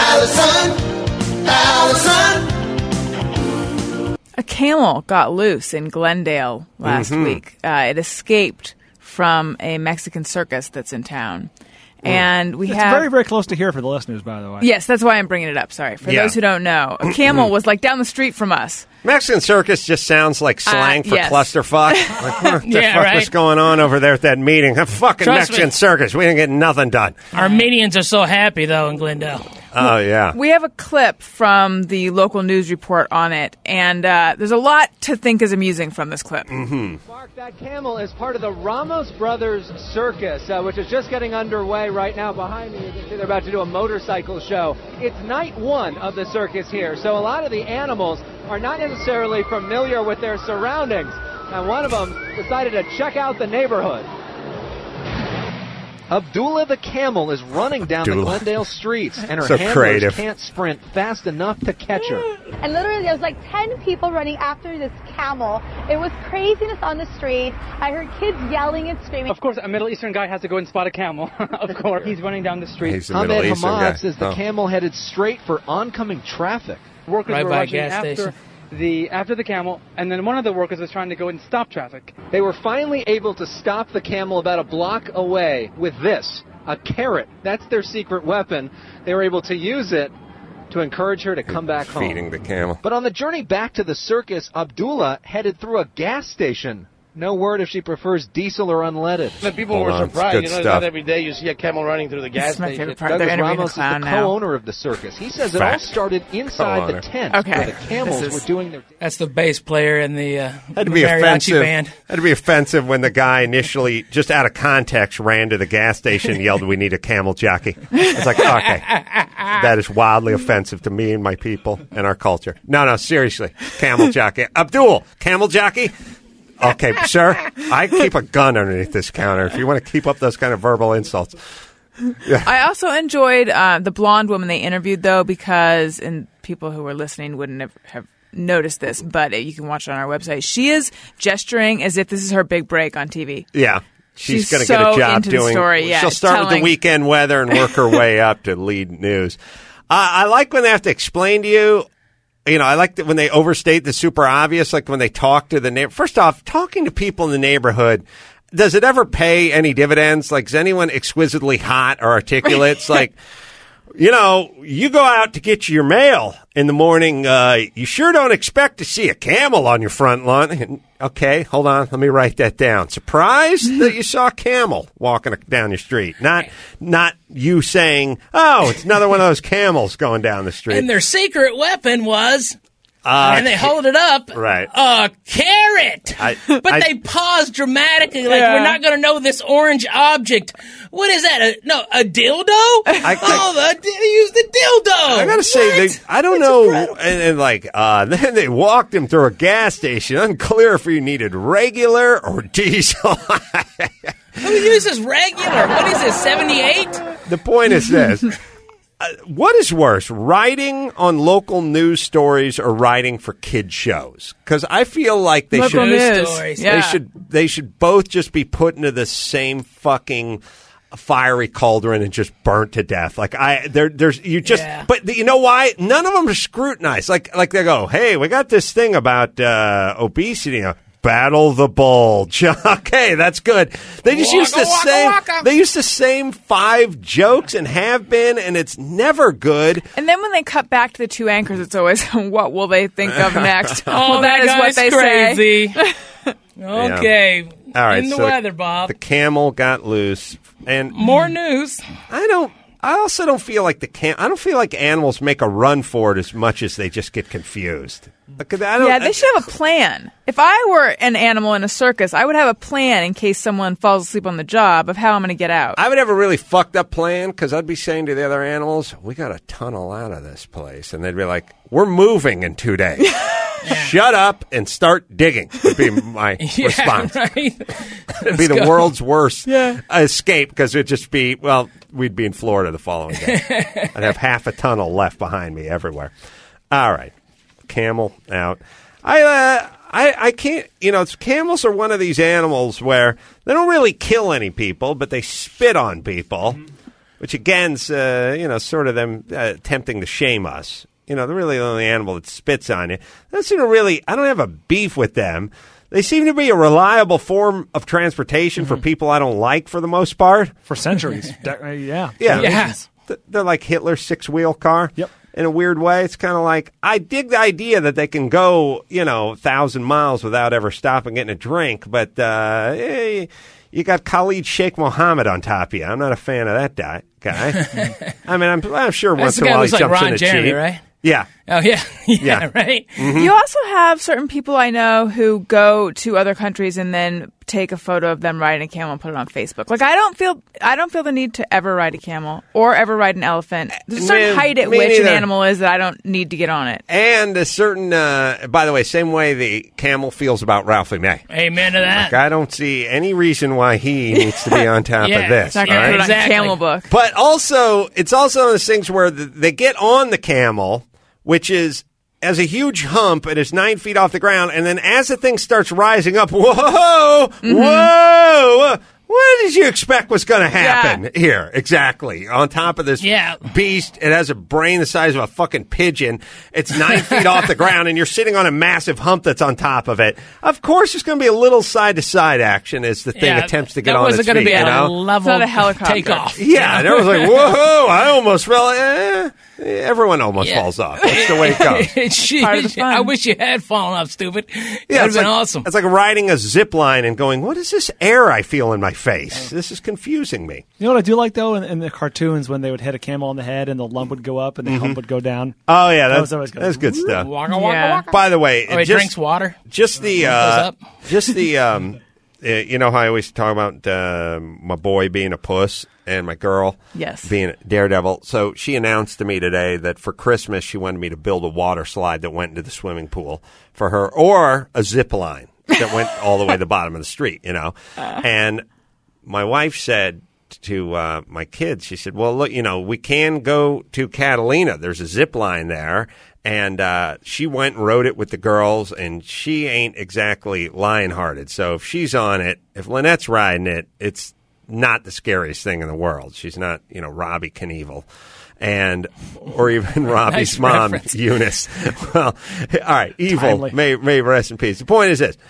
Allison. A camel got loose in Glendale last week. It escaped from a Mexican circus that's in town. And we It's have very, very close to here for the listeners, by the way. Yes, that's why I'm bringing it up. Sorry. For those who don't know, a camel was like down the street from us. Mexican circus just sounds like slang for yes. clusterfuck. Like, what the Yeah, fuck right. was going on over there at that meeting? A fucking Trust Mexican me. circus. We didn't get nothing done. Armenians are so happy, though, in Glendale. Oh, yeah. We have a clip from the local news report on it, and there's a lot to think is amusing from this clip. Mark, that camel is part of the Ramos Brothers Circus, which is just getting underway right now. Behind me, you can see they're about to do a motorcycle show. It's night 1 of the circus here, so a lot of the animals are not necessarily familiar with their surroundings. And one of them decided to check out the neighborhood. Abdullah the camel is running down the Abdullah. Glendale streets, and her So handlers creative. can't sprint fast enough to catch her. And literally, there was like 10 people running after this camel. It was craziness on the street. I heard kids yelling and screaming. Of course, a Middle Eastern guy has to go and spot a camel. Of course, he's running down the street. He's a Middle Ahmed Eastern Hamad guy. says the camel headed straight for oncoming traffic. Workers Right were by a rushing gas after station. after the camel, and then one of the workers was trying to go and stop traffic. They were finally able to stop the camel about a block away with this, a carrot. That's their secret weapon. They were able to use it to encourage her to come back home. Feeding the camel. But on the journey back to the circus, Abdullah headed through a gas station. No word if she prefers diesel or unleaded. The people Hold were on, it's surprised. good You know, stuff. not every day you see a camel running through the gas This is my station. favorite part. They're Douglas interviewing Ramos the clown is the now. co-owner of the circus. He says it all started inside the tent Okay. where the camels This is- were doing their... That's the bass player in the Had to be mariachi offensive. band. Had to be offensive when the guy initially, just out of context, ran to the gas station and yelled, "We need a camel jockey." It's like, okay, that is wildly offensive to me and my people and our culture. No, seriously, camel jockey. Abdul, camel jockey. Okay, sir, I keep a gun underneath this counter if you want to keep up those kind of verbal insults. Yeah. I also enjoyed the blonde woman they interviewed, though, because, and people who were listening wouldn't have noticed this, but you can watch it on our website. She is gesturing as if this is her big break on TV. Yeah. She's going to so get a job into the doing. story, yeah, she'll start with the telling- weekend weather and work her way up to lead news. I like when they have to explain to you. You know, I like that when they overstate the super obvious, like when they talk to the neighbor. First off, talking to people in the neighborhood, does it ever pay any dividends? Like, is anyone exquisitely hot or articulate? It's like, you know, you go out to get your mail in the morning, you sure don't expect to see a camel on your front lawn. Okay, hold on, let me write that down. Surprised that you saw a camel walking down your street. Not you saying, oh, it's another one of those camels going down the street. And their secret weapon was, and they ca- hold it up, Right. a carrot. But they pause dramatically, like, we're not going to know this orange object. What is that? A dildo? They used the dildo. I gotta say, I don't know, and then they walked him through a gas station. Unclear if he needed regular or diesel. Who uses regular? What is this, 78? The point is this. What is worse, writing on local news stories or writing for kid shows? Because I feel like they Local should, news. Stories. Yeah. they should both just be put into the same fucking fiery cauldron and just burnt to death. Like but you know why? None of them are scrutinized. Like they go, hey, we got this thing about obesity. Battle the bulge. Okay, that's good. They just use the same 5 jokes and have been, and it's never good. And then when they cut back to the 2 anchors, it's always, what will they think of next? Oh, that is what they crazy. say. Okay. All right. In the so weather, Bob. The camel got loose, and More news. I also don't feel like I don't feel like animals make a run for it as much as they just get confused. They should have a plan. If I were an animal in a circus, I would have a plan in case someone falls asleep on the job of how I'm going to get out. I would have a really fucked up plan because I'd be saying to the other animals, we got to tunnel out of this place. And they'd be like, we're moving in 2 days. Shut up and start digging would be my response. Right. It'd be the world's worst escape because it'd just be, we'd be in Florida the following day. I'd have half a tunnel left behind me everywhere. All right. Camel out. I can't, camels are one of these animals where they don't really kill any people, but they spit on people, which again's, sort of them attempting to shame us. They're really the only animal that spits on you. I don't have a beef with them. They seem to be a reliable form of transportation for people I don't like for the most part. For centuries. Yeah. They're like Hitler's 6-wheel car. Yep. In a weird way, it's kind of like, I dig the idea that they can go, 1,000 miles without ever stopping getting a drink, but you got Khalid Sheikh Mohammed on top of you. I'm not a fan of that guy. I mean, I'm sure once in a while he jumps in a Jeremy, Jeep. right? Yeah. Oh, yeah, right? Mm-hmm. You also have certain people I know who go to other countries and then take a photo of them riding a camel and put it on Facebook. Like I don't feel the need to ever ride a camel or ever ride an elephant. There's a certain height at which an animal is that I don't need to get on it. And a certain, by the way, same way the camel feels about Ralphie May. Amen to that. Like, I don't see any reason why he needs to be on top of this. It's not going to put it on Camel Book. But also, it's also one of those things where they get on the camel, which is as a huge hump. It is 9 feet off the ground. And then as the thing starts rising up, whoa, whoa, what did you expect was going to happen here? Exactly. On top of this beast, it has a brain the size of a fucking pigeon. It's 9 feet off the ground, and you're sitting on a massive hump that's on top of it. Of course, there's going to be a little side-to-side action as the thing attempts to get on its feet. That wasn't going to be a level helicopter takeoff. Yeah, there was like, whoa, I almost fell. Everyone almost falls off. That's the way it goes. Part of the fun. I wish you had fallen off, stupid. Yeah, that would have been awesome. It's like riding a zip line and going, what is this air I feel in my face? This is confusing me. You know what I do like, though, in the cartoons when they would hit a camel on the head and the lump would go up and the hump would go down? Oh, yeah, that was always good. That's good stuff. Waka, waka, waka. By the way, he drinks water. Just the, you know how I always talk about my boy being a puss and my girl being a daredevil. So she announced to me today that for Christmas she wanted me to build a water slide that went into the swimming pool for her, or a zip line that went all the way to the bottom of the street, you know. And my wife said to my kids, she said, well, look, you know, we can go to Catalina. There's a zip line there. And she went and rode it with the girls, and she ain't exactly lion-hearted. So if she's on it, if Lynette's riding it, it's not the scariest thing in the world. She's not, you know, Robbie Knievel. Or even Robbie's mom, reference. Eunice. Well, all right, evil. May rest in peace. The point is this.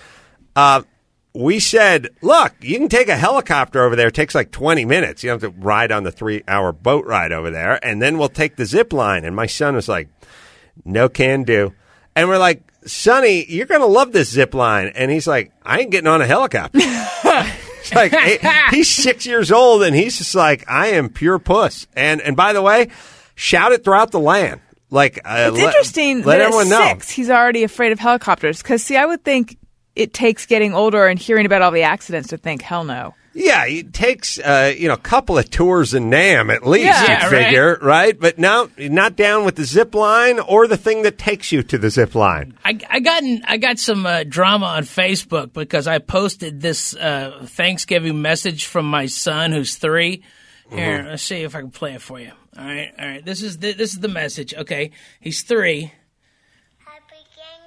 We said, look, you can take a helicopter over there. It takes like 20 minutes. You have to ride on the 3-hour boat ride over there, and then we'll take the zip line. And my son was like, no can do. And we're like, Sonny, you're going to love this zip line. And he's like, I ain't getting on a helicopter. Like, he's 6 years old, and he's just like, I am pure puss. And by the way, shout it throughout the land. Like, it's interesting let that everyone at know. 6, he's already afraid of helicopters. Because, see, I would think it takes getting older and hearing about all the accidents to think, hell no. Yeah, it takes a couple of tours in NAMM at least, you'd figure, right? But no, not down with the zip line or the thing that takes you to the zip line. I got some drama on Facebook because I posted this Thanksgiving message from my son who's 3. Here, let's see if I can play it for you. All right. This is the message. Okay, he's 3. Happy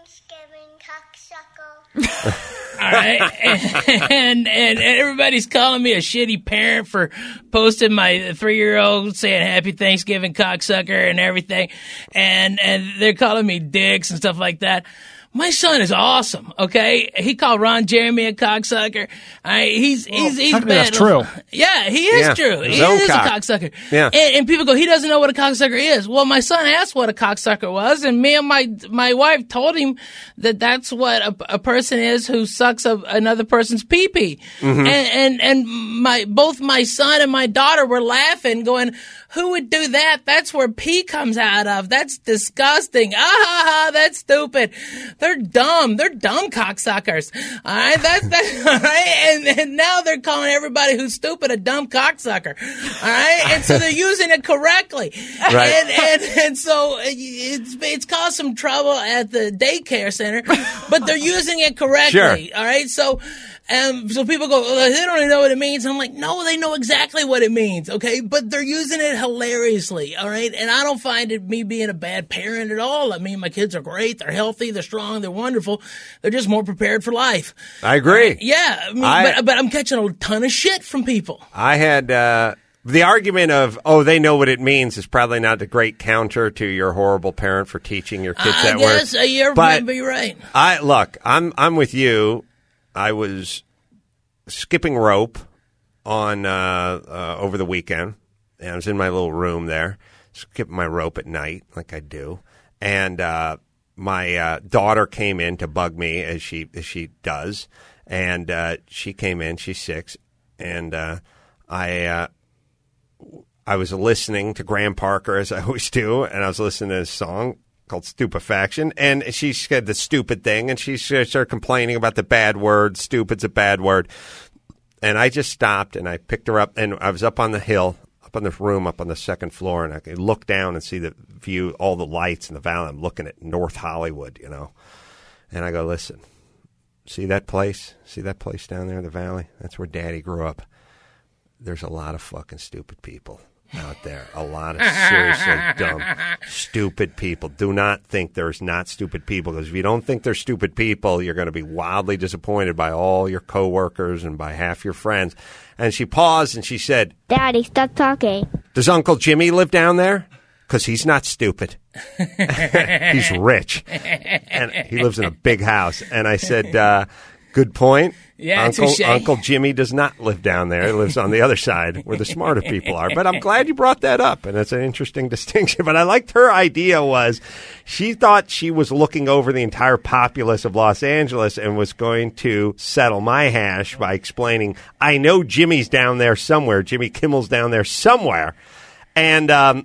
Thanksgiving, cocksucker. All right, and everybody's calling me a shitty parent for posting my 3-year-old saying Happy Thanksgiving, cocksucker, and everything, and they're calling me dicks and stuff like that. My son is awesome. Okay, he called Ron Jeremy a cocksucker. He's bad. That's true. Yeah, he is true. He is a cocksucker. Yeah, and people go, he doesn't know what a cocksucker is. Well, my son asked what a cocksucker was, and me and my wife told him that that's what a person is who sucks another person's pee-pee. And both my son and my daughter were laughing, going, who would do that? That's where pee comes out of. That's disgusting. That's stupid. They're dumb. They're dumb cocksuckers. All right, that's all right. And now they're calling everybody who's stupid a dumb cocksucker. All right, and so they're using it correctly. Right. And so it's caused some trouble at the daycare center, but they're using it correctly. Sure. All right, so people go, they don't even know what it means. I'm like, no, they know exactly what it means, okay? But they're using it hilariously, all right? And I don't find it me being a bad parent at all. I mean, my kids are great. They're healthy. They're strong. They're wonderful. They're just more prepared for life. I agree. Yeah. I mean, but I'm catching a ton of shit from people. I had the argument of, they know what it means is probably not a great counter to your horrible parent for teaching your kids that word. Yes, you're right. I'm with you. I was skipping rope on over the weekend, and I was in my little room there, skipping my rope at night like I do, and my daughter came in to bug me as she does, and she came in. She's 6, and I was listening to Graham Parker as I always do, and I was listening to his song. called stupefaction, and she said the stupid thing, and she started complaining about the bad word. Stupid's a bad word. And I just stopped, and I picked her up, and I was up on the hill, up on the room, up on the second floor, and I could look down and see the view, all the lights in the valley. I'm looking at North Hollywood, you know. And I go, listen, see that place? See that place down there in the valley? That's where Daddy grew up. There's a lot of fucking stupid people out there. A lot of seriously dumb, stupid people. Do not think there's not stupid people, because if you don't think there's stupid people, you're going to be wildly disappointed by all your coworkers and by half your friends. And she paused and she said, Daddy, stop talking. Does Uncle Jimmy live down there? Because he's not stupid. He's rich. And he lives in a big house. And I said, good point. Yeah, Uncle Jimmy does not live down there. He lives on the other side where the smarter people are. But I'm glad you brought that up, and it's an interesting distinction. But I liked her idea was she thought she was looking over the entire populace of Los Angeles and was going to settle my hash by explaining, I know Jimmy's down there somewhere. Jimmy Kimmel's down there somewhere. And I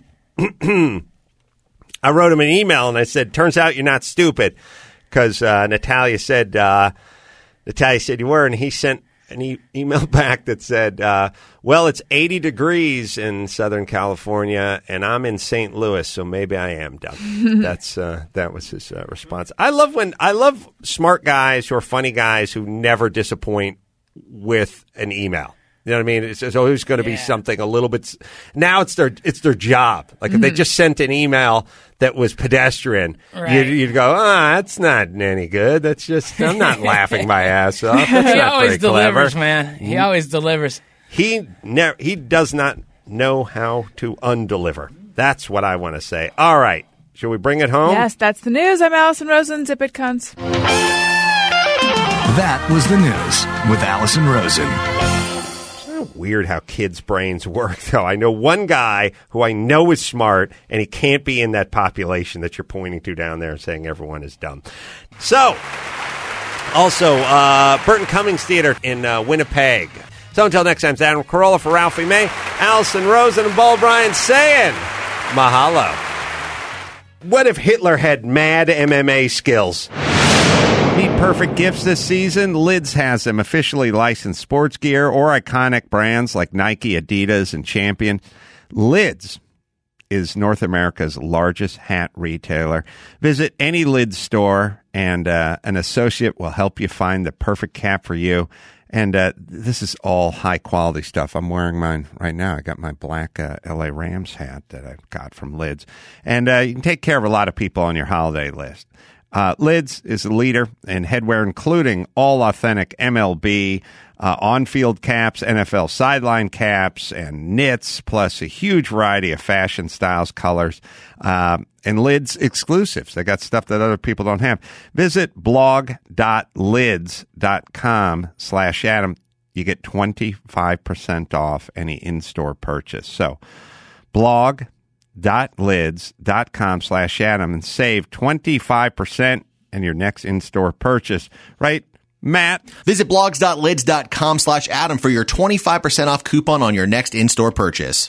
wrote him an email, and I said, turns out you're not stupid, because Natalia said you were, and he sent an email back that said, well, it's 80 degrees in Southern California, and I'm in St. Louis, so maybe I am dumb. That was his response. I love smart guys who are funny guys who never disappoint with an email. You know what I mean? It's always going to be something a little bit. Now it's their job. Like if they just sent an email that was pedestrian, you'd go, that's not any good. That's just, I'm not laughing my ass off. That's he not always very delivers, clever. man. He always delivers. He does not know how to undeliver. That's what I want to say. All right. Should we bring it home? Yes, that's the news. I'm Allison Rosen. Zip it, cunts. That was the news with Allison Rosen. Weird how kids' brains work, though. I know one guy who I know is smart, and he can't be in that population that you're pointing to down there and saying everyone is dumb. So, also, Burton Cummings Theater in Winnipeg. So until next time, it's Adam Carolla for Ralphie May, Allison Rosen, and Bald Bryan saying mahalo. What if Hitler had mad MMA skills? Need perfect gifts this season? Lids has them. Officially licensed sports gear or iconic brands like Nike, Adidas, and Champion. Lids is North America's largest hat retailer. Visit any Lids store, and an associate will help you find the perfect cap for you. And this is all high-quality stuff. I'm wearing mine right now. I got my black L.A. Rams hat that I got from Lids. And you can take care of a lot of people on your holiday list. Lids is a leader in headwear, including all authentic MLB, on-field caps, NFL sideline caps, and knits, plus a huge variety of fashion styles, colors, and Lids exclusives. They got stuff that other people don't have. Visit blog.lids.com/Adam. You get 25% off any in-store purchase. So, blog.lids.com/Adam and save 25% in your next in-store purchase. Right, Matt? Visit blogs.lids.com/Adam for your 25% off coupon on your next in-store purchase.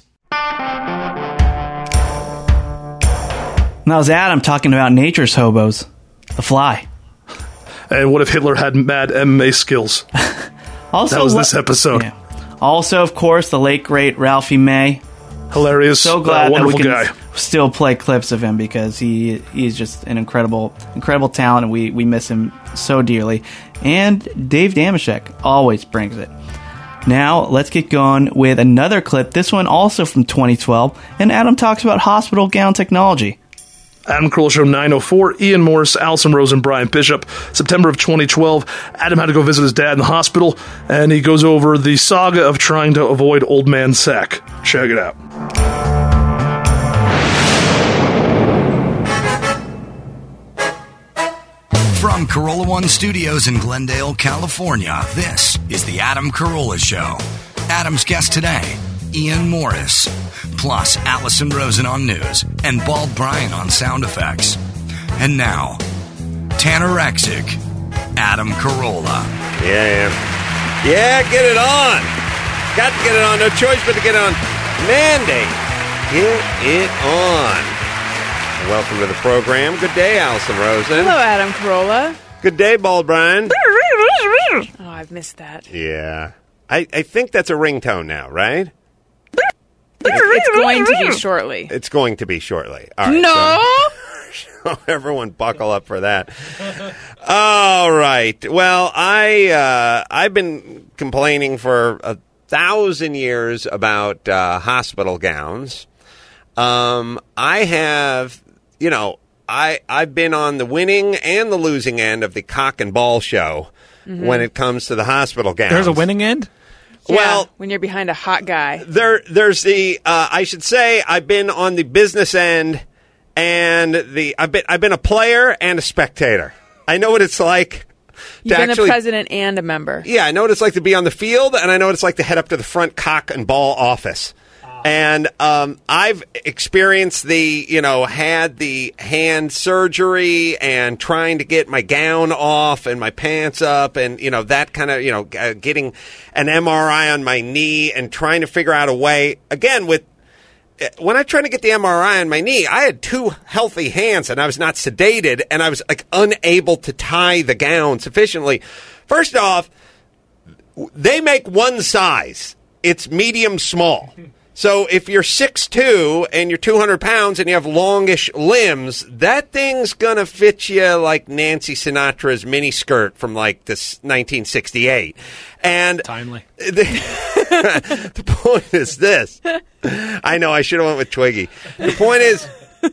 And that was Adam talking about nature's hobos. The Fly. And what if Hitler had mad MMA skills? Also, that was this episode. Yeah. Also, of course, the late, great Ralphie May. Hilarious. So glad that we wonderful can guy. still play clips of him because he's just an incredible talent, and we miss him so dearly. And Dave Dameshek always brings it. Now, let's get going with another clip, this one also from 2012, and Adam talks about hospital gown technology. Adam Carolla Show 904, Ian Morris, Allison Rosen, Brian Bishop. September of 2012, Adam had to go visit his dad in the hospital, and he goes over the saga of trying to avoid old man sack. Check it out. From Carolla One Studios in Glendale, California, this is the Adam Carolla Show. Adam's guest today, Ian Morris, plus Allison Rosen on news and Bald Bryan on sound effects. And now, Tanner Rexick, Adam Carolla. Yeah, get it on. Got to get it on. No choice but to get on. Mandate. Get it on. Welcome to the program. Good day, Allison Rosen. Hello, Adam Carolla. Good day, Bald Brian. Oh, I've missed that. Yeah. I think that's a ringtone now, right? It's going to be shortly. It's going to be shortly. All right, No! so everyone buckle up for that. All right. Well, I've been complaining for 1,000 years about hospital gowns. I have, I've been on the winning and the losing end of the cock and ball show when it comes to the hospital gowns. There's a winning end? Yeah, Well, when you're behind a hot guy. there's the I should say I've been on the business end, and I've been a player and a spectator. I know what it's like. You've been the president and a member. Yeah, I know what it's like to be on the field, and I know what it's like to head up to the front cock and ball office. And I've experienced had the hand surgery and trying to get my gown off and my pants up and, that kind of, getting an MRI on my knee and trying to figure out a way. Again, when I tried to get the MRI on my knee, I had two healthy hands and I was not sedated and I was unable to tie the gown sufficiently. First off, they make one size. It's medium small. So if you're 6'2" and you're 200 pounds and you have longish limbs, that thing's going to fit you like Nancy Sinatra's miniskirt from this 1968. And timely. The point is this. I know I should have went with Twiggy. The point is,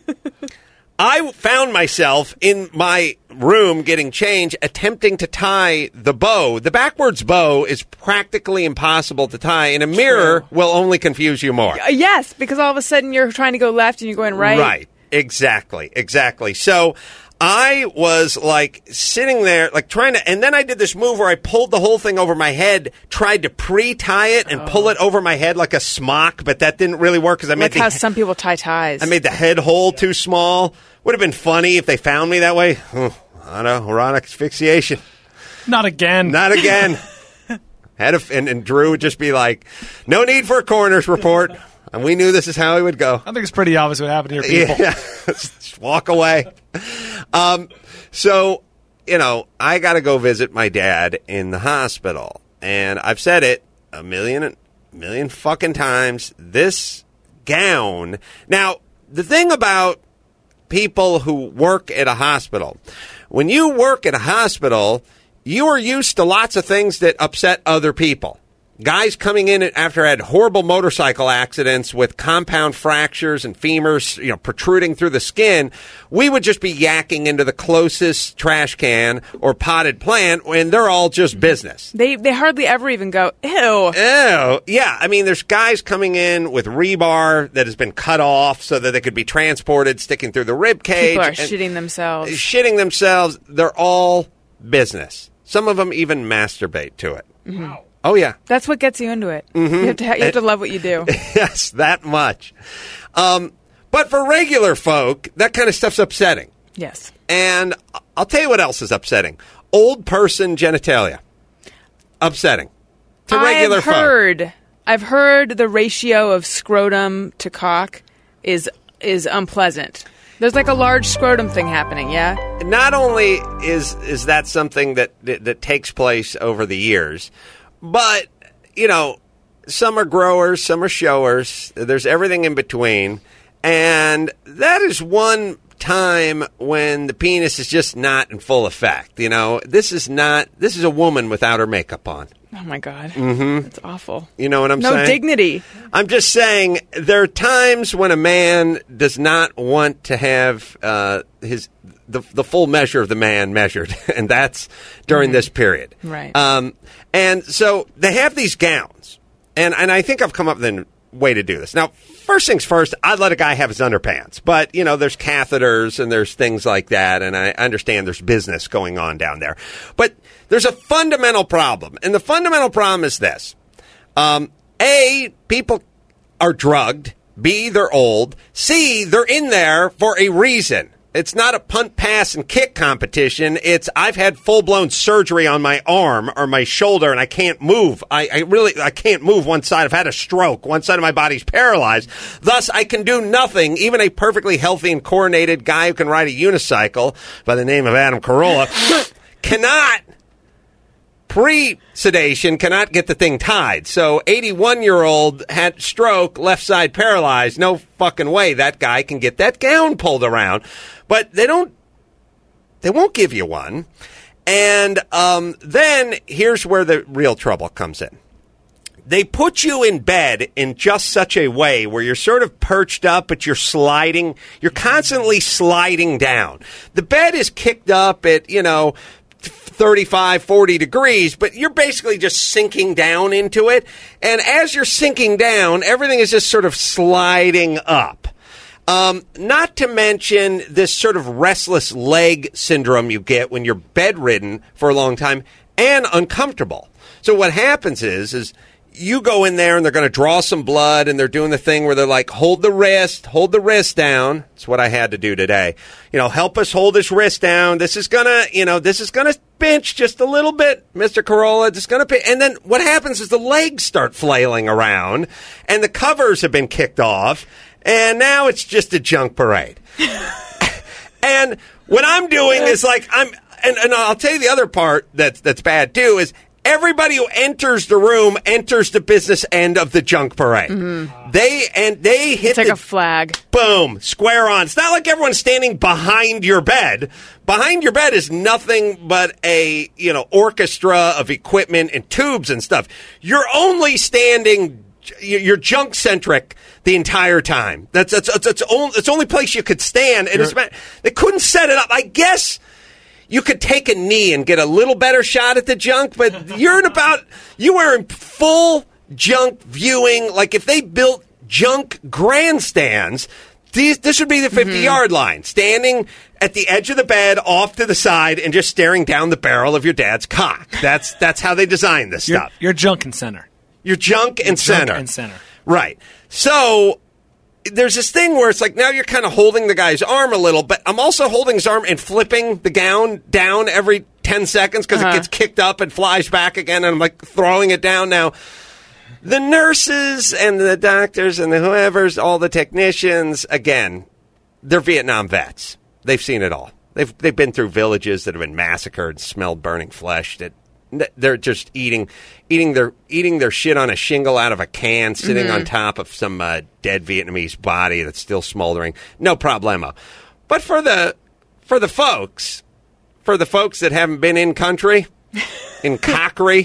I found myself in my room getting changed, attempting to tie the bow. The backwards bow is practically impossible to tie, and a mirror will only confuse you more. Yes, because all of a sudden you're trying to go left and you're going right. Right. Exactly. So I was sitting there trying to, and then I did this move where I pulled the whole thing over my head, tried to pre-tie it and pull it over my head like a smock, but that didn't really work because I made how some people tie ties. I made the head hole too small. Would have been funny if they found me that way. Erotic asphyxiation. Not again. And Drew would just be like, no need for a coroner's report. And we knew this is how he would go. I think it's pretty obvious what happened to your people. Yeah, just walk away. So, I got to go visit my dad in the hospital. And I've said it a million fucking times. This gown. Now, the thing about people who work at a hospital, when you work at a hospital, you are used to lots of things that upset other people. Guys coming in after had horrible motorcycle accidents with compound fractures and femurs, protruding through the skin, we would just be yakking into the closest trash can or potted plant when they're all just business. They hardly ever even go, ew. Ew. Yeah. I mean, there's guys coming in with rebar that has been cut off so that they could be transported, sticking through the rib cage. People are shitting themselves. They're all business. Some of them even masturbate to it. Mm-hmm. Oh, yeah. That's what gets you into it. Mm-hmm. You have to love what you do. Yes, that much. But for regular folk, that kind of stuff's upsetting. Yes. And I'll tell you what else is upsetting. Old person genitalia. Upsetting. To regular folk. I've heard the ratio of scrotum to cock is unpleasant. There's a large scrotum thing happening, yeah? Not only is that something that takes place over the years, but, some are growers, some are showers. There's everything in between. And that is one time when the penis is just not in full effect. This is a woman without her makeup on. Oh, my God. Mm-hmm. That's awful. You know what I'm saying? No dignity. I'm just saying there are times when a man does not want to have the full measure of the man measured, and that's during this period. Right. And so they have these gowns, and I think I've come up with a way to do this. Now, first things first, I'd let a guy have his underpants, but, there's catheters and there's things like that, and I understand there's business going on down there. But there's a fundamental problem, and the fundamental problem is this. A, people are drugged. B, they're old. C, they're in there for a reason. It's not a punt, pass, and kick competition. It's I've had full-blown surgery on my arm or my shoulder, and I can't move. I can't move one side. I've had a stroke. One side of my body's paralyzed. Thus, I can do nothing. Even a perfectly healthy and coordinated guy who can ride a unicycle by the name of Adam Carolla cannot, pre-sedation, cannot get the thing tied. So 81-year-old had stroke, left side paralyzed. No fucking way that guy can get that gown pulled around. But they won't give you one. And then here's where the real trouble comes in. They put you in bed in just such a way where you're sort of perched up, but you're sliding. You're constantly sliding down. The bed is kicked up at, 35, 40 degrees, but you're basically just sinking down into it. And as you're sinking down, everything is just sort of sliding up. Not to mention this sort of restless leg syndrome you get when you're bedridden for a long time and uncomfortable. So what happens is you go in there and they're going to draw some blood and they're doing the thing where they're like, hold the wrist down. That's what I had to do today. Help us hold this wrist down. This is going to pinch just a little bit, Mr. Carolla. It's going to pinch. And then what happens is the legs start flailing around and the covers have been kicked off. And now it's just a junk parade. And what I'm doing is like, and I'll tell you the other part that's bad too is everybody who enters the room enters the business end of the junk parade. Mm-hmm. They hit like a flag. Boom, square on. It's not like everyone's standing behind your bed. Behind your bed is nothing but a orchestra of equipment and tubes and stuff. You're only standing. You're junk centric the entire time. That's the only place you could stand. And they couldn't set it up. I guess you could take a knee and get a little better shot at the junk, but you were in full junk viewing. Like if they built junk grandstands, this would be the 50-yard line, standing at the edge of the bed, off to the side, and just staring down the barrel of your dad's cock. That's how they designed this stuff. You're junk and center. You're junk and center. Junk and center. Right. So there's this thing where it's like now you're kind of holding the guy's arm a little, but I'm also holding his arm and flipping the gown down every 10 seconds because it gets kicked up and flies back again, and I'm like throwing it down now. The nurses and the doctors and the whoever's, all the technicians, again, they're Vietnam vets. They've seen it all. They've been through villages that have been massacred, smelled burning flesh, that they're just eating their shit on a shingle out of a can, sitting on top of some dead Vietnamese body that's still smoldering. No problemo. But for the folks that haven't been in country, in cockery,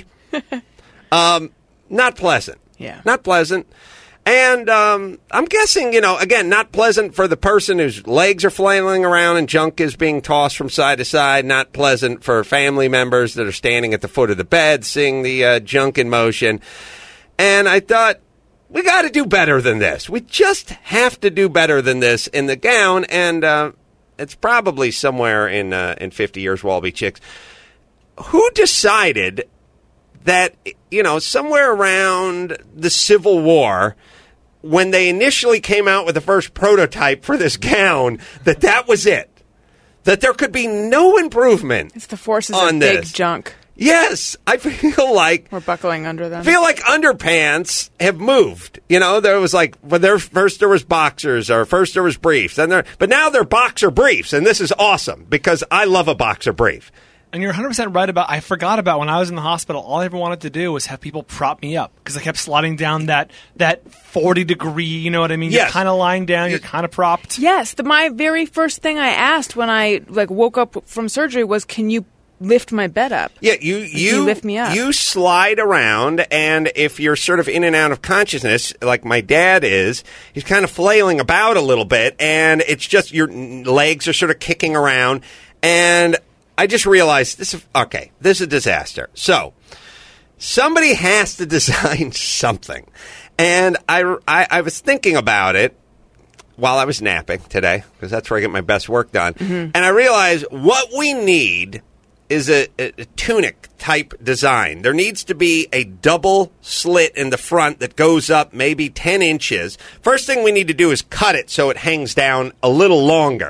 not pleasant. Yeah, not pleasant. And I'm guessing, again, not pleasant for the person whose legs are flailing around and junk is being tossed from side to side. Not pleasant for family members that are standing at the foot of the bed seeing the junk in motion. And I thought, we got to do better than this. We just have to do better than this in the gown. And it's probably somewhere in 50 Years Wallaby Chicks. Who decided that, somewhere around the Civil War, when they initially came out with the first prototype for this gown, that was it? That there could be no improvement. It's the forces on of this. big junk. Yes, I feel like we're buckling under them. I feel like underpants have moved. There was first there was boxers, or first there was briefs, but now they're boxer briefs, and this is awesome because I love a boxer brief. And you're 100% right about, I forgot about when I was in the hospital, all I ever wanted to do was have people prop me up because I kept sliding down that 40 degree, you know what I mean? Yes. You're kind of lying down, you're kind of propped. Yes. My very first thing I asked when I woke up from surgery was, can you lift my bed up? Yeah, you lift me up. You slide around, and if you're sort of in and out of consciousnness, like my dad is, he's kind of flailing about a little bit, and it's just your legs are sort of kicking around, and I just realized this is a disaster. So somebody has to design something. And I was thinking about it while I was napping today, because that's where I get my best work done. Mm-hmm. And I realized what we need is a tunic type design. There needs to be a double slit in the front that goes up maybe 10 inches. First thing we need to do is cut it so it hangs down a little longer.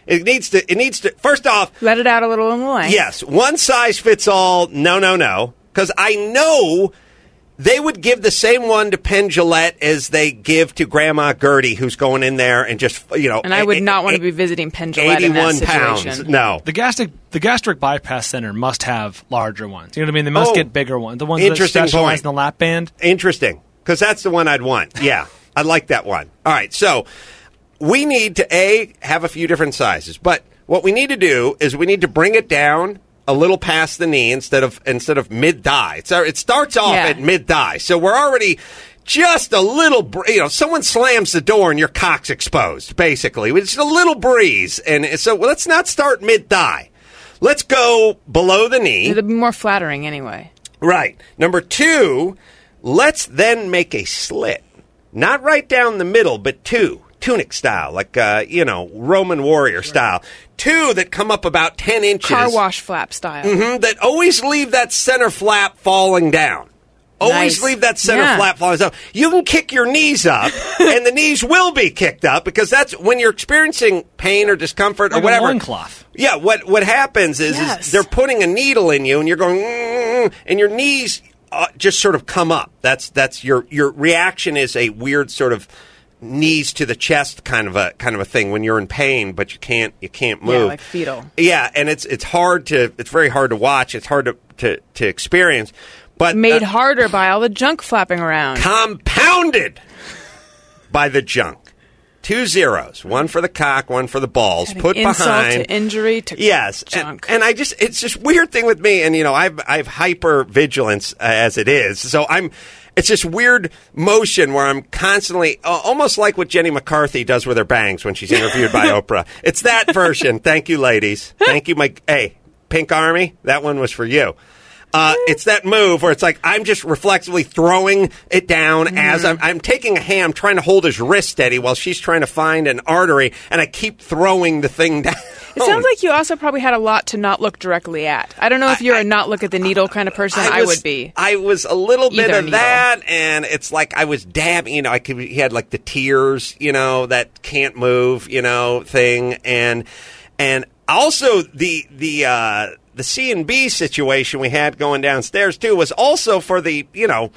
It needs to. First off, let it out a little in the length. Yes, one size fits all. No. Because I know they would give the same one to Penn Jillette as they give to Grandma Gertie, who's going in there and just, And I would not want to be visiting Penn Jillette in that 81 pounds. situation. No. The gastric bypass center must have larger ones. You know what I mean? They must get bigger ones. The ones that Interesting specialize point. in the lap band. Interesting. Because that's the one I'd want. Yeah. I like that one. All right. So we need to, have a few different sizes. But what we need to do is we need to bring it down a little past the knee instead of mid-thigh. It starts off at mid-thigh. So we're already just a little, someone slams the door and your cock's exposed, basically. It's a little breeze. And so let's not start mid-thigh. Let's go below the knee. It'll be more flattering anyway. Right. Number 2, let's then make a slit. Not right down the middle, but 2. Tunic style, like, Roman warrior style. 2 that come up about 10 inches. Car wash flap style. Mm-hmm, that always leave that center flap falling down. Always leave that center flap falling down. You can kick your knees up, and the knees will be kicked up, because that's when you're experiencing pain or discomfort or whatever. A loincloth. Yeah, what happens is they're putting a needle in you, and you're going, and your knees just sort of come up. That's your reaction is a weird sort of knees to the chest kind of a thing when you're in pain, but you can't move. Yeah, like fetal. Yeah, and it's very hard to watch. It's hard to experience. But made harder by all the junk flapping around. Compounded by the junk. 2 zeros, one for the cock, one for the balls. Put insult behind to injury to junk. And it's just weird thing with me, and I've hyper vigilance as it is, so it's this weird motion where I'm constantly, almost like what Jenny McCarthy does with her bangs when she's interviewed by Oprah. It's that version. Thank you, ladies. Thank you, Pink Army. That one was for you. It's that move where it's like I'm just reflexively throwing it down as I'm taking a hand, trying to hold his wrist steady while she's trying to find an artery, and I keep throwing the thing down. It sounds like you also probably had a lot to not look directly at. I don't know if you're a not look at the needle kind of person. I would be. I was a little bit of needle. that, and it's like I was dabbing. He had like the tears, that can't move, thing, and also the C&B situation we had going downstairs, too, was also for the,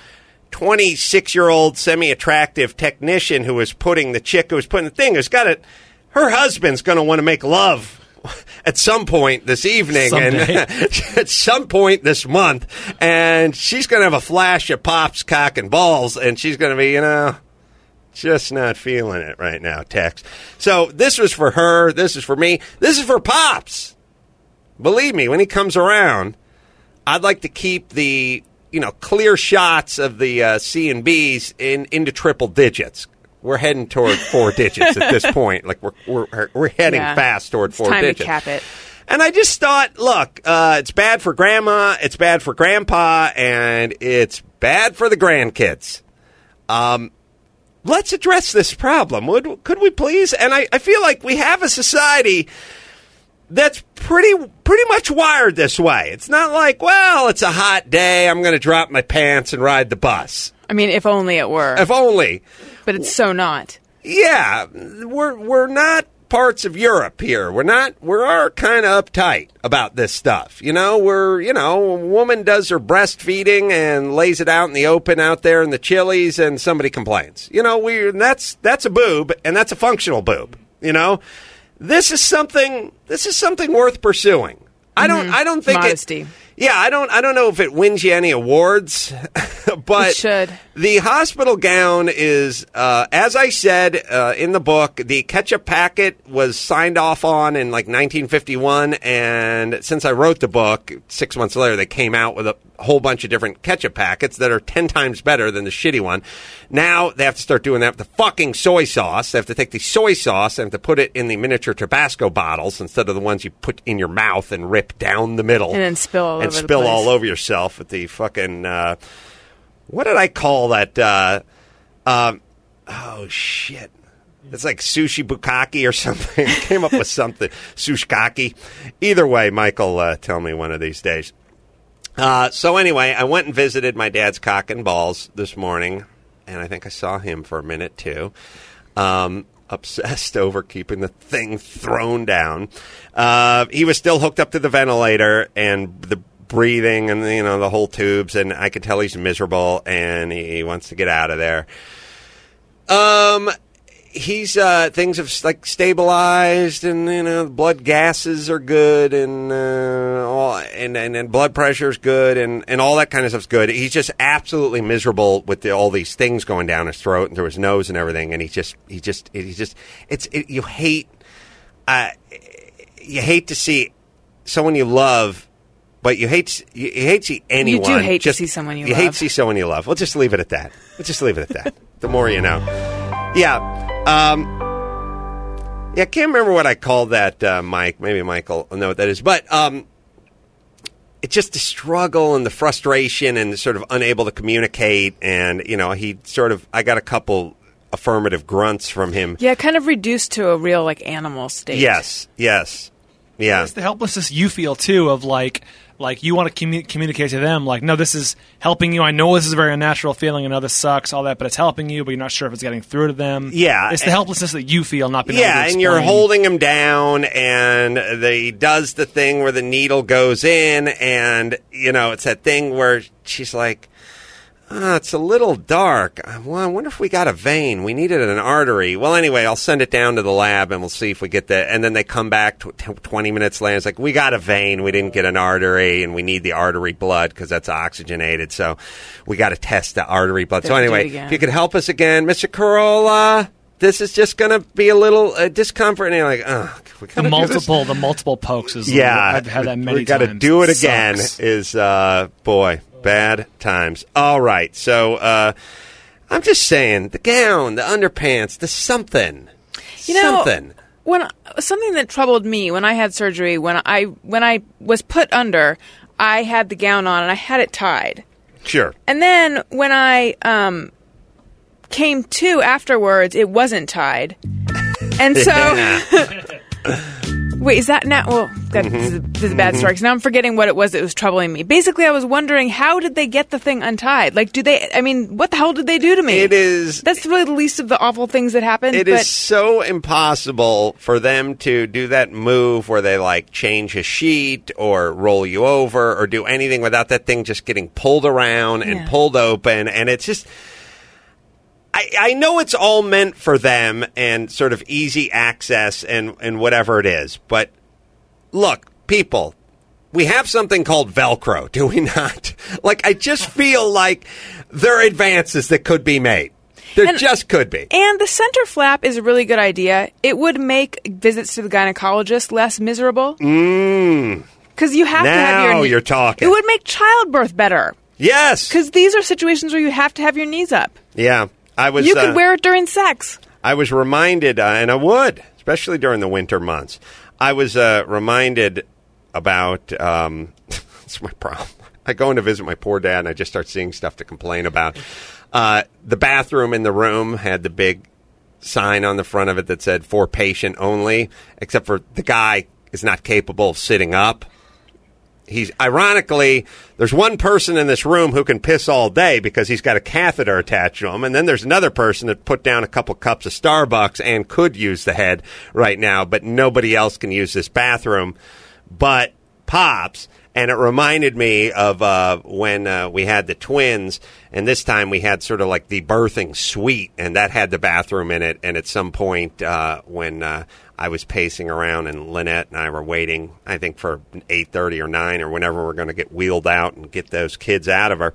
26-year-old semi-attractive technician who was putting the thing, her husband's going to want to make love at some point this evening and at some point this month, and she's going to have a flash of Pop's cock and balls, and she's going to be, just not feeling it right now, Tex. So this was for her. This is for me. This is for Pops. Believe me, when he comes around, I'd like to keep the, clear shots of the C&Bs into triple digits. We're heading toward 4 digits at this point. Like we're heading fast toward 4 digits. Time to cap it. And I just thought, look, it's bad for Grandma, it's bad for Grandpa, and it's bad for the grandkids. Let's address this problem. Could we please? And I feel like we have a society that's pretty much wired this way. It's not like, well, it's a hot day, I'm going to drop my pants and ride the bus. I mean, if only it were. If only. But it's so not. Yeah, we're not parts of Europe here. We're kind of uptight about this stuff. A woman does her breastfeeding and lays it out in the open out there in the Chili's, and somebody complains. That's a boob, and that's a functional boob. This is something worth pursuing. I don't think modesty. I don't know if it wins you any awards, but it should. The hospital gown is, as I said in the book, the ketchup packet was signed off on in like 1951, and since I wrote the book, 6 months later, they came out with a whole bunch of different ketchup packets that are 10 times better than the shitty one. Now they have to start doing that with the fucking soy sauce. They have to take the soy sauce and have to put it in the miniature Tabasco bottles instead of the ones you put in your mouth and rip down the middle. And then spill all over yourself with the fucking, what did I call that? Oh, shit. It's like sushi bukkake or something. Came up with something. Sushkaki. Either way, Michael, tell me one of these days. So anyway, I went and visited my dad's cock and balls this morning, and I think I saw him for a minute, too. obsessed over keeping the thing thrown down. He was still hooked up to the ventilator and the breathing and, the whole tubes, and I could tell he's miserable and he wants to get out of there. He's things have stabilized, and blood gases are good, and and blood pressure is good, and all that kind of stuff's good. He's just absolutely miserable with all these things going down his throat and through his nose and everything. And you hate to see someone you love. But you hate to see anyone. You do hate to see someone you love. You hate to see someone you love. We'll just leave it at that. The more you know. Yeah. I can't remember what I called that, Mike. Maybe Michael will know what that is. But it's just the struggle and the frustration and sort of unable to communicate. And, I got a couple affirmative grunts from him. Yeah, kind of reduced to a real, animal state. Yes. Yeah. It's the helplessness you feel, too, of, you want to communicate to them, no, this is helping you. I know this is a very unnatural feeling. I know this sucks, all that, but it's helping you, but you're not sure if it's getting through to them. Yeah. It's the helplessness that you feel, not being able to explain. And you're holding him down, and he does the thing where the needle goes in, and, it's that thing where she's like, it's a little dark. Well, I wonder if we got a vein. We needed an artery. Well, anyway, I'll send it down to the lab, and we'll see if we get that. And then they come back 20 minutes later. It's like, we got a vein. We didn't get an artery, and we need the artery blood because that's oxygenated. So we got to test the artery blood. So anyway, if you could help us again, Mr. Carolla, this is just going to be a little discomfort. And you're like, the multiple pokes is I've had that many times. We got to do it again. Is boy. Bad times. All right. So I'm just saying, the gown, the underpants, the something. Something. Something that troubled me when I had surgery, when I was put under, I had the gown on and I had it tied. Sure. And then when I came to afterwards, it wasn't tied. And so... Wait, is that now? Well, this is a bad story, because now I'm forgetting what it was that was troubling me. Basically, I was wondering, how did they get the thing untied? What the hell did they do to me? That's really the least of the awful things that happened. It is so impossible for them to do that move where they, change a sheet or roll you over or do anything without that thing just getting pulled around and pulled open. And it's just... I know it's all meant for them and sort of easy access and whatever it is. But look, people, we have something called Velcro, do we not? I just feel like there are advances that could be made. There just could be. And the center flap is a really good idea. It would make visits to the gynecologist less miserable. Because you have to have your... Now you're talking. It would make childbirth better. Yes. Because these are situations where you have to have your knees up. Yeah. You could wear it during sex. I was reminded, and I would, especially during the winter months, I was reminded about, that's my problem. I go in to visit my poor dad, and I just start seeing stuff to complain about. The bathroom in the room had the big sign on the front of it that said, for patient only, except for the guy is not capable of sitting up. Ironically, there's one person in this room who can piss all day because he's got a catheter attached to him, and then there's another person that put down a couple cups of Starbucks and could use the head right now, but nobody else can use this bathroom but Pops. And it reminded me of when we had the twins, and this time we had sort of like the birthing suite, and that had the bathroom in it. And at some point when I was pacing around, and Lynette and I were waiting, I think for 8:30 or 9 or whenever we're going to get wheeled out and get those kids out of her,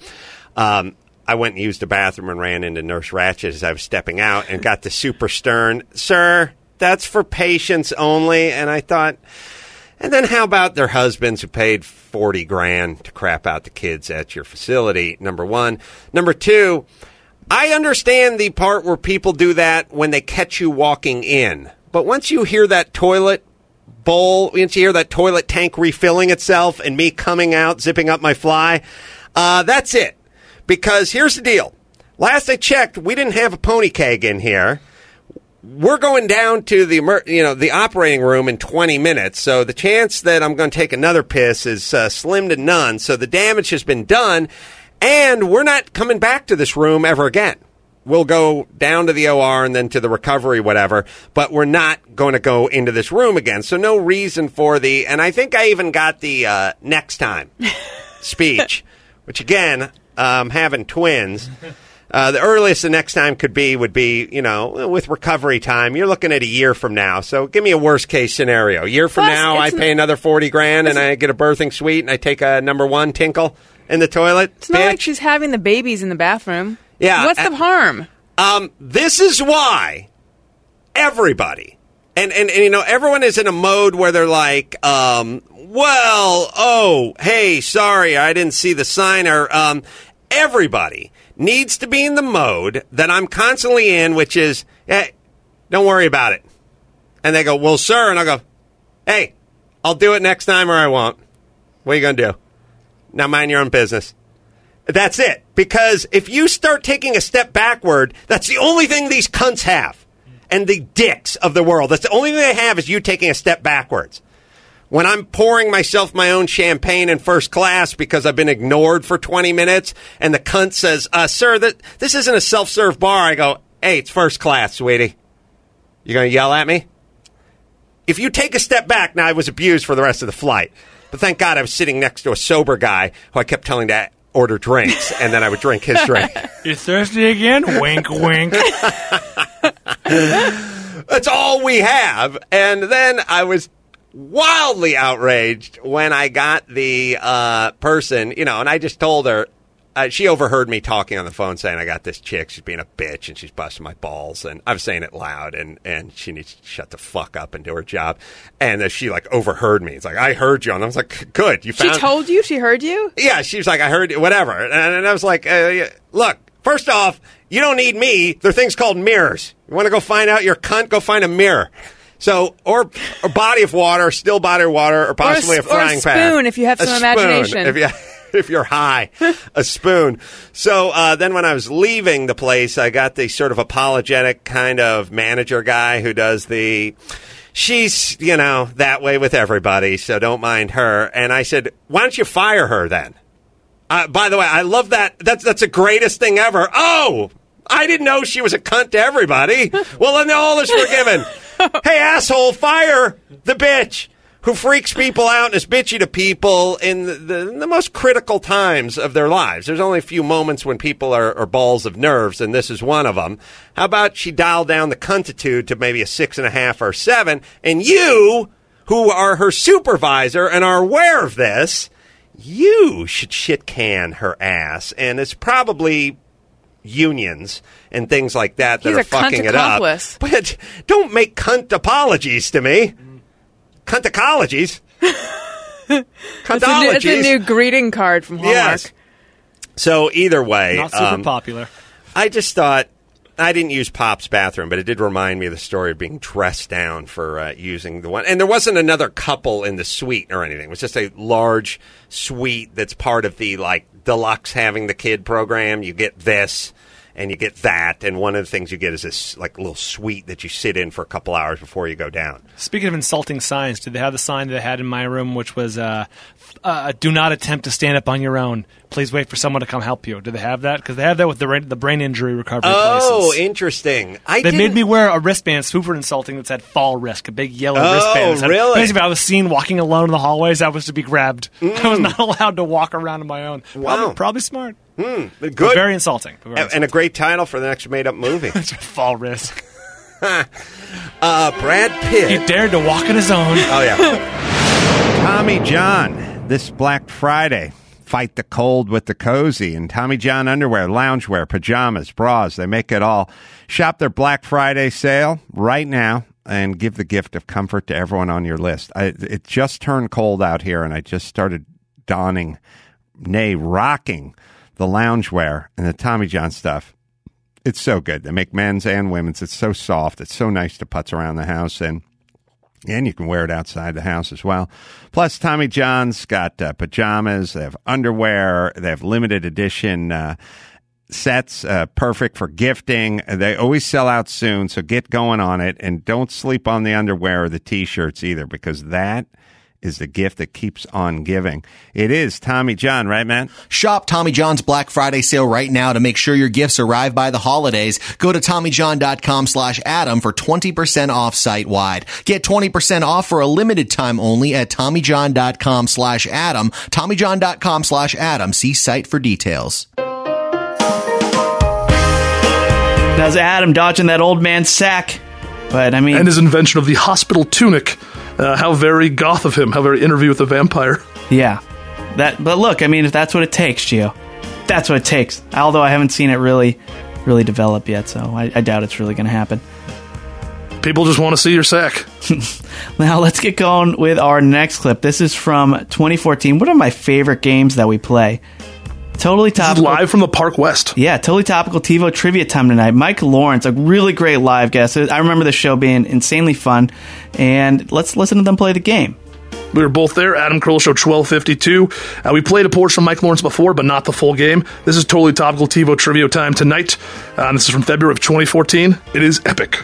I went and used the bathroom and ran into Nurse Ratchet as I was stepping out and got the super stern, "Sir, that's for patients only." And I thought... And then how about their husbands who paid $40,000 to crap out the kids at your facility, number one. Number two, I understand the part where people do that when they catch you walking in. But once you hear that toilet bowl, once you hear that toilet tank refilling itself and me coming out, zipping up my fly, that's it. Because here's the deal. Last I checked, we didn't have a pony keg in here. We're going down to the operating room in 20 minutes, so the chance that I'm going to take another piss is slim to none. So the damage has been done, and we're not coming back to this room ever again. we'll go down to the OR and then to the recovery, whatever, but we're not going to go into this room again. So no reason for and I think I even got the next time speech, which again, having twins, the earliest the next time would be, with recovery time, you're looking at a year from now. So give me a worst case scenario. A year from now, I pay another $40,000 and I get a birthing suite and I take a number one tinkle in the toilet. It's not like she's having the babies in the bathroom. Yeah. What's the harm? This is why everybody, and everyone is in a mode where they're like, hey, sorry, I didn't see the sign. Or everybody needs to be in the mode that I'm constantly in, which is, hey, don't worry about it. And they go, well, sir. And I'll go, hey, I'll do it next time or I won't. What are you going to do? Now mind your own business. That's it. Because if you start taking a step backward, that's the only thing these cunts have. And the dicks of the world. That's the only thing they have is you taking a step backwards. When I'm pouring myself my own champagne in first class because I've been ignored for 20 minutes and the cunt says, sir, this isn't a self-serve bar. I go, hey, it's first class, sweetie. You going to yell at me? If you take a step back, now I was abused for the rest of the flight. But thank God I was sitting next to a sober guy who I kept telling to order drinks, and then I would drink his drink. You thirsty again? Wink, wink. That's all we have. And then I was wildly outraged when I got the person, and I just told her, she overheard me talking on the phone saying, I got this chick, she's being a bitch, and she's busting my balls. And I was saying it loud, and she needs to shut the fuck up and do her job. And she, overheard me. It's like, I heard you. And I was like, good. You found... She told you? She heard you? Yeah, she was like, I heard you, whatever. And I was like, look, first off, you don't need me. There are things called mirrors. You want to go find out your cunt? Go find a mirror. So, or a body of water, still body of water, or possibly a frying pan. Or a spoon if you have some imagination. If you're high, a spoon. So then when I was leaving the place, I got the sort of apologetic kind of manager guy who does she's, that way with everybody, so don't mind her. And I said, why don't you fire her then? By the way, I love that. That's the greatest thing ever. Oh, I didn't know she was a cunt to everybody. Well, then all is forgiven. Hey, asshole, fire the bitch who freaks people out and is bitchy to people in the most critical times of their lives. There's only a few moments when people are balls of nerves, and this is one of them. How about she dial down the cuntitude to maybe a 6.5 or 7, and you, who are her supervisor and are aware of this, you should shit can her ass. And it's probably unions and things like that are fucking it up. But don't make cunt apologies to me. Cuntologies. Cuntologies. It's a new greeting card from Hallmark. Yes. So either way, not super popular. I just thought I didn't use Pop's bathroom, but it did remind me of the story of being dressed down for using the one. And there wasn't another couple in the suite or anything. It was just a large suite that's part of the deluxe having the kid program. You get this. And you get that, and one of the things you get is this little suite that you sit in for a couple hours before you go down. Speaking of insulting signs, did they have the sign that I had in my room, which was "Do not attempt to stand up on your own. Please wait for someone to come help you"? Did they have that? Because they have that with the brain injury recovery places. Oh, interesting. They made me wear a wristband, super insulting, that said "fall risk," a big yellow wristband. Oh, really? Basically, if I was seen walking alone in the hallways, I was to be grabbed. I was not allowed to walk around on my own. Wow. Probably smart. Good. But very insulting. And a great title for the next made-up movie. Fall risk. Brad Pitt. He dared to walk on his own. Oh, yeah. Tommy John, this Black Friday. Fight the cold with the cozy. And Tommy John underwear, loungewear, pajamas, bras, they make it all. Shop their Black Friday sale right now and give the gift of comfort to everyone on your list. It just turned cold out here, and I just started rocking the loungewear and the Tommy John stuff. It's so good. They make men's and women's. It's so soft. It's so nice to putz around the house, and you can wear it outside the house as well. Plus, Tommy John's got pajamas. They have underwear. They have limited edition sets, perfect for gifting. They always sell out soon, so get going on it. And don't sleep on the underwear or the T-shirts either, because that is the gift that keeps on giving. It is Tommy John, right, man? Shop Tommy John's Black Friday sale right now to make sure your gifts arrive by the holidays. Go to TommyJohn.com/Adam for 20% off site-wide. Get 20% off for a limited time only at TommyJohn.com/Adam. TommyJohn.com/Adam. See site for details. That's Adam dodging that old man's sack. But I mean, and his invention of the hospital tunic. How very goth of him. How very Interview with the Vampire. Yeah. But look, I mean, if that's what it takes, Gio. That's what it takes. Although I haven't seen it really develop yet, so I doubt it's really going to happen. People just want to see your sack. Now let's get going with our next clip. This is from 2014. One of my favorite games that we play. Totally topical. Live from the Park West. Yeah, totally topical TiVo trivia time tonight. Mike Lawrence, a really great live guest. I remember the show being insanely fun. And let's listen to them play the game. We were both there. Adam Carolla Show 1252. We played a portion of Mike Lawrence before, but not the full game. This is totally topical TiVo trivia time tonight. This is from February of 2014. It is epic.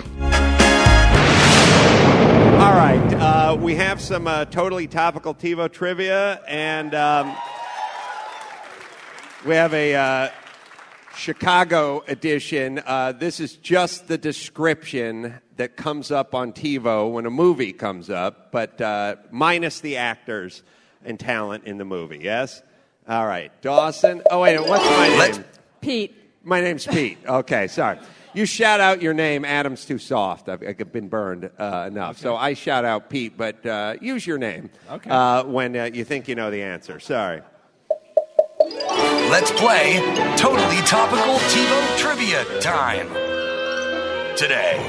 All right. We have some totally topical TiVo trivia, and we have a Chicago edition. This is just the description that comes up on TiVo when a movie comes up, but minus the actors and talent in the movie, yes? All right. Dawson. Oh, wait, what's my name? Pete. My name's Pete. Okay, sorry. You shout out your name. Adam's too soft. I've been burned enough. Okay. So I shout out Pete, but use your name when you think you know the answer. Sorry. Let's play Totally Topical TiVo Trivia Time. Today.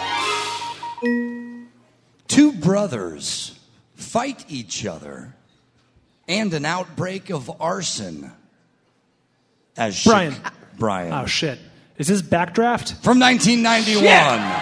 Two brothers fight each other and an outbreak of arson. As Brian. Oh, shit. Is this Backdraft? From 1991. Shit.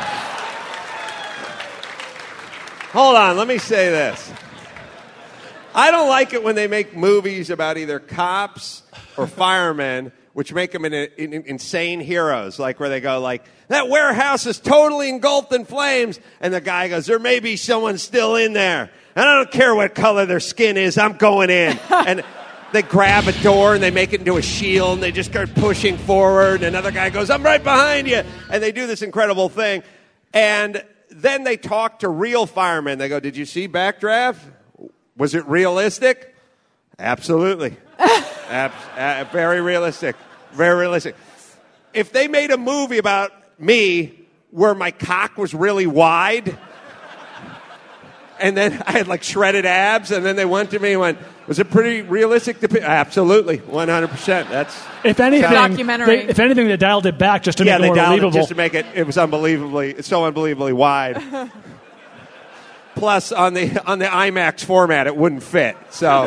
Hold on, let me say this. I don't like it when they make movies about either cops or firemen, which make them insane heroes, like where they go like, that warehouse is totally engulfed in flames, and the guy goes, there may be someone still in there, and I don't care what color their skin is, I'm going in. And they grab a door and they make it into a shield and they just start pushing forward, and another guy goes, I'm right behind you, and they do this incredible thing. And then they talk to real firemen. They go, did you see Backdraft? Was it realistic? Absolutely. Very realistic. Very realistic. If they made a movie about me where my cock was really wide and then I had like shredded abs and then they went to me and went, was it pretty realistic? Absolutely. 100%. That's if anything, documentary. If anything, they dialed it back just to make it more believable. Just to make it was so unbelievably wide. Plus, on the IMAX format, it wouldn't fit. So,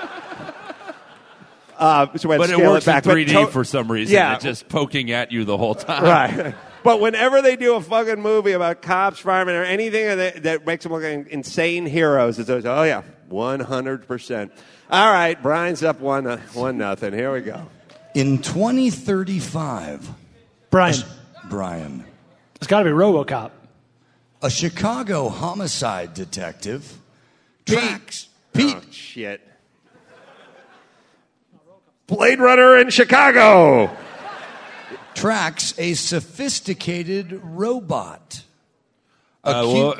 but it works in 3D for some reason. Yeah. It's just poking at you the whole time. Right. But whenever they do a fucking movie about cops, firemen, or anything that makes them look like insane heroes, it's always, oh yeah, 100%. All right, Brian's up 1-0. Here we go. In 2035, Brian. It's got to be RoboCop. A Chicago homicide detective tracks Pete. Oh, shit. Blade Runner in Chicago. Tracks a sophisticated robot. Mike,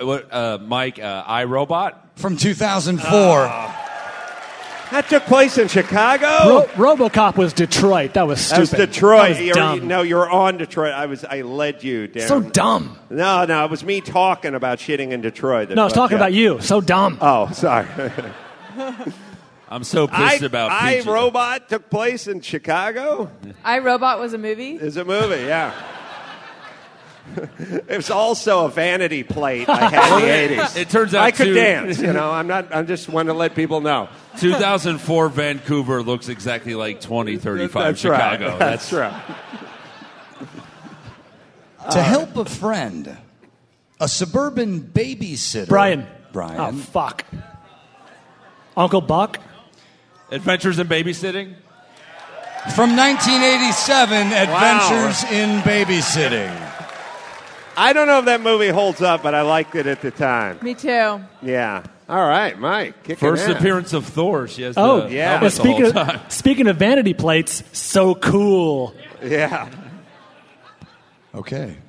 iRobot? From 2004. That took place in Chicago? RoboCop was Detroit. That was stupid. That was Detroit. That was dumb. No, you were on Detroit. I led you down. So dumb. No, it was me talking about shitting in Detroit. No, I was talking about you. So dumb. Oh, sorry. I'm so pissed about Peach. iRobot took place in Chicago? iRobot was a movie? It's a movie, yeah. It was also a vanity plate I had in the 80s. It turns out I could dance, I'm just want to let people know. 2004 Vancouver looks exactly like 2035 That's Chicago. Right. That's right. To help a friend, a suburban babysitter. Brian. Oh, fuck. Uncle Buck? Adventures in Babysitting? From 1987, Adventures in Babysitting. I don't know if that movie holds up, but I liked it at the time. Me too. Yeah. All right, Mike. Kicking First ass. appearance of Thor. She has Oh, the yeah. helmet the whole time. Speaking of vanity plates, so cool. Yeah. Okay.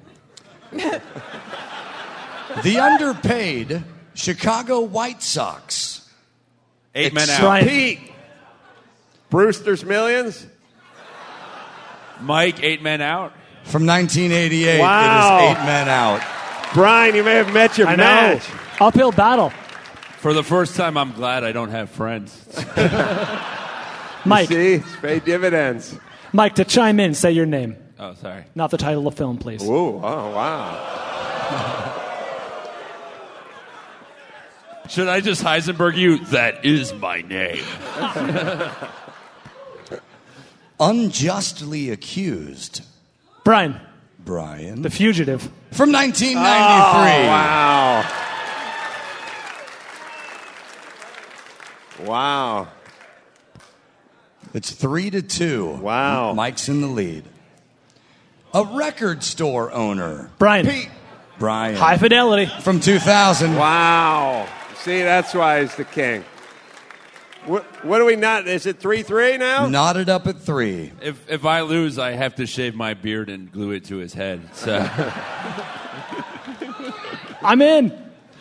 The underpaid Chicago White Sox. 8 men out. Brian. Pete. Brewster's Millions. Mike, 8 men out. From 1988, Wow. it is 8 men out. Brian, you may have met your I know. match. Uphill battle. For the first time, I'm glad I don't have friends. Mike. See, it's paid dividends. Mike, to chime in, say your name. Oh, sorry. Not the title of film, please. Ooh, oh, wow. Should I just Heisenberg you? That is my name. Unjustly accused. Brian. Brian. The Fugitive. From 1993. Oh, wow. Wow. It's 3-2. Wow. Mike's in the lead. A record store owner. Brian. Pete. Brian. High Fidelity. From 2000. Wow. See, that's why he's the king. What do we not? Is it 3-3 now? Knotted up at 3. If I lose, I have to shave my beard and glue it to his head. So I'm in.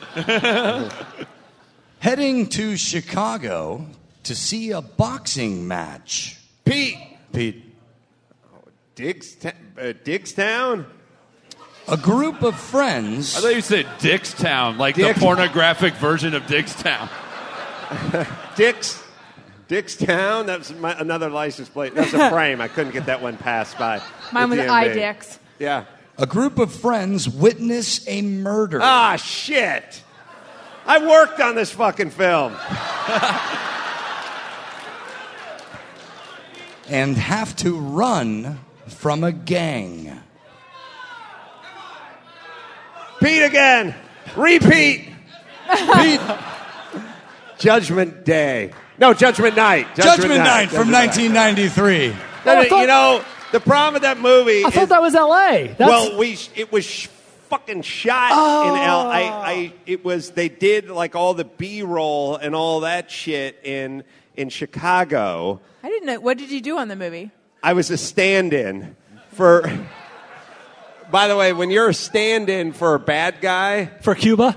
Heading to Chicago to see a boxing match. Pete. Diggstown? A group of friends. I thought you said Dickstown, like the pornographic version of Dickstown. Dickstown. That was another license plate. That's a frame. I couldn't get that one passed by. Mine was the DMV. iDicks. Yeah. A group of friends witness a murder. Ah, shit. I worked on this fucking film. And have to run from a gang. Pete again. Repeat. Pete. Judgment Day. No, Judgment Night. Judgment Night from 1993. You know, the problem with that movie I thought that was L.A. it was fucking shot in L.A. They did like all the B-roll and all that shit in Chicago. I didn't know. What did you do on the movie? I was a stand-in for... By the way, when you're a stand-in for a bad guy... For Cuba?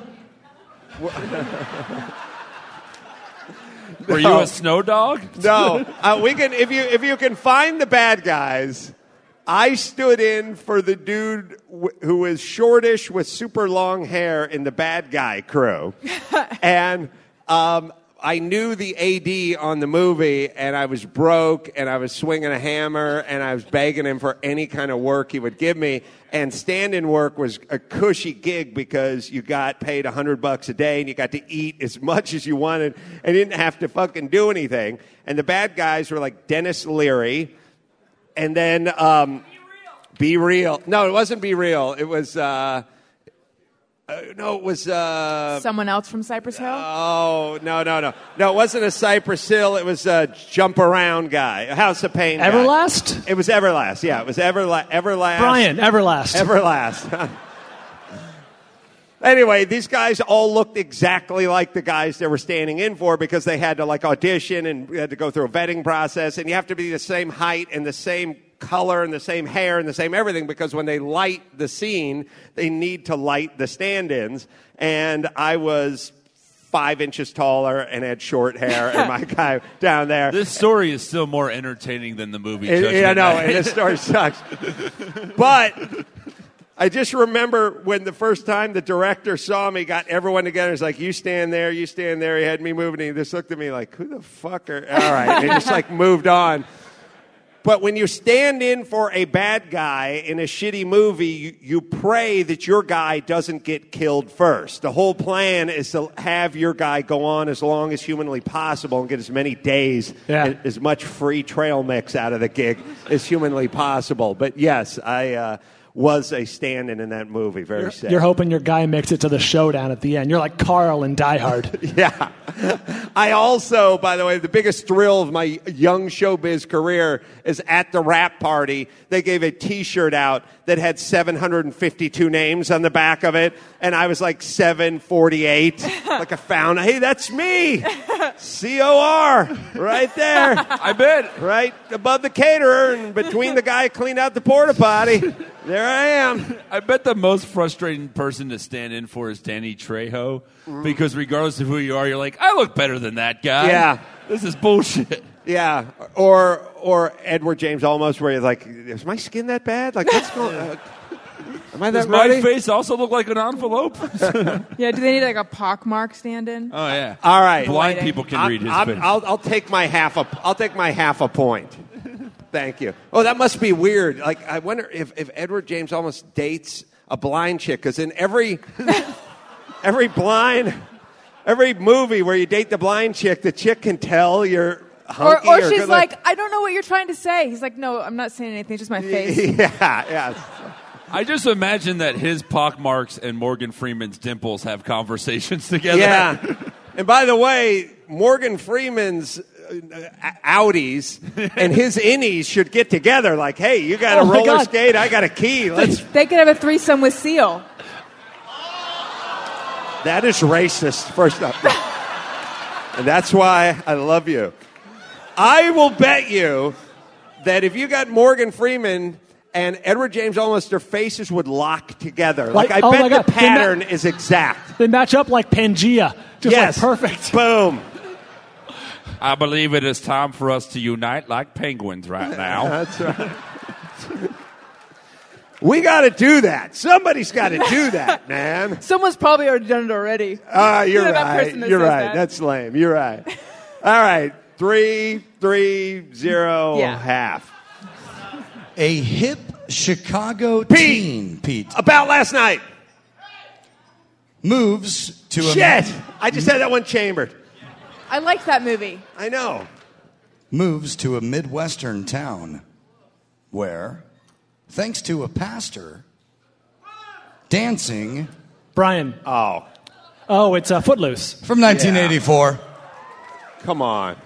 Were you a snow dog? No. We can if you can find the bad guys. I stood in for the dude who was shortish with super long hair in the bad guy crew. And I knew the AD on the movie, and I was broke, and I was swinging a hammer, and I was begging him for any kind of work he would give me. And stand-in work was a cushy gig because you got paid $100 a day, and you got to eat as much as you wanted, and didn't have to fucking do anything. And the bad guys were like Dennis Leary, and then Be Real. No, it wasn't Be Real. It was... no, it was... Someone else from Cypress Hill? Oh, no. No, it wasn't a Cypress Hill. It was a Jump Around guy, a House of Pain guy. Everlast? It was Everlast, yeah. It was Everlast. Brian, Everlast. Everlast. Anyway, these guys all looked exactly like the guys they were standing in for because they had to like audition and had to go through a vetting process, and you have to be the same height and the same color and the same hair and the same everything because when they light the scene, they need to light the stand-ins. And I was 5 inches taller and had short hair, and my guy down there. This story is still more entertaining than the movie. Yeah, I know, and this story sucks. But I just remember when the first time the director saw me, got everyone together. He's like, you stand there, you stand there. He had me moving, and he just looked at me like, who the fuck are... All right, and he just like moved on. But when you stand in for a bad guy in a shitty movie, you pray that your guy doesn't get killed first. The whole plan is to have your guy go on as long as humanly possible and get as many days, and as much free trail mix out of the gig as humanly possible. But yes, I was a stand-in in that movie. Very sad. You're hoping your guy makes it to the showdown at the end. You're like Carl in Die Hard. Yeah. I also, by the way, the biggest thrill of my young showbiz career is at the rap party. They gave a T-shirt out that had 752 names on the back of it, and I was like 748, like I found, hey, that's me, COR, right there. I bet. Right above the caterer and between the guy who cleaned out the porta potty. There I am. I bet the most frustrating person to stand in for is Danny Trejo, because regardless of who you are, you're like, I look better than that guy. Yeah. This is bullshit. Yeah, or Edward James Olmos, where you're like, is my skin that bad? Like, what's going on? Am I that Does my ruddy? face also look like an envelope? Yeah, do they need like a pockmark stand-in? Oh yeah. All right, Blind people can read his face. I'll take my half a point. Thank you. Oh, that must be weird. Like, I wonder if Edward James Olmos dates a blind chick, because in every movie where you date the blind chick, the chick can tell you're hunky Or she's good like, I don't know what you're trying to say. He's like, no, I'm not saying anything, just my face. Yeah. I just imagine that his pockmarks and Morgan Freeman's dimples have conversations together. Yeah. And by the way, Morgan Freeman's outies and his innies should get together. Like, hey, you got a roller skate, I got a key. They could have a threesome with Seal. That is racist, first up. And that's why I love you. I will bet you that if you got Morgan Freeman and Edward James Olmos, their faces would lock together. Like I bet the pattern is exact. They match up like Pangea. Just Yes. like perfect. Boom. I believe it is time for us to unite like penguins right now. That's right. We got to do that. Somebody's got to do that, man. Someone's probably already done it already. You're That right. person that You're says right. that. That's lame. You're right. All right. 3-3-0 Yeah. half. A hip Chicago teen, Pete, About last night. moves to Shit. I just had that one chambered. I liked that movie. I know. moves to a Midwestern town where, thanks to a pastor, dancing Brian. Oh, it's Footloose. from 1984. come on.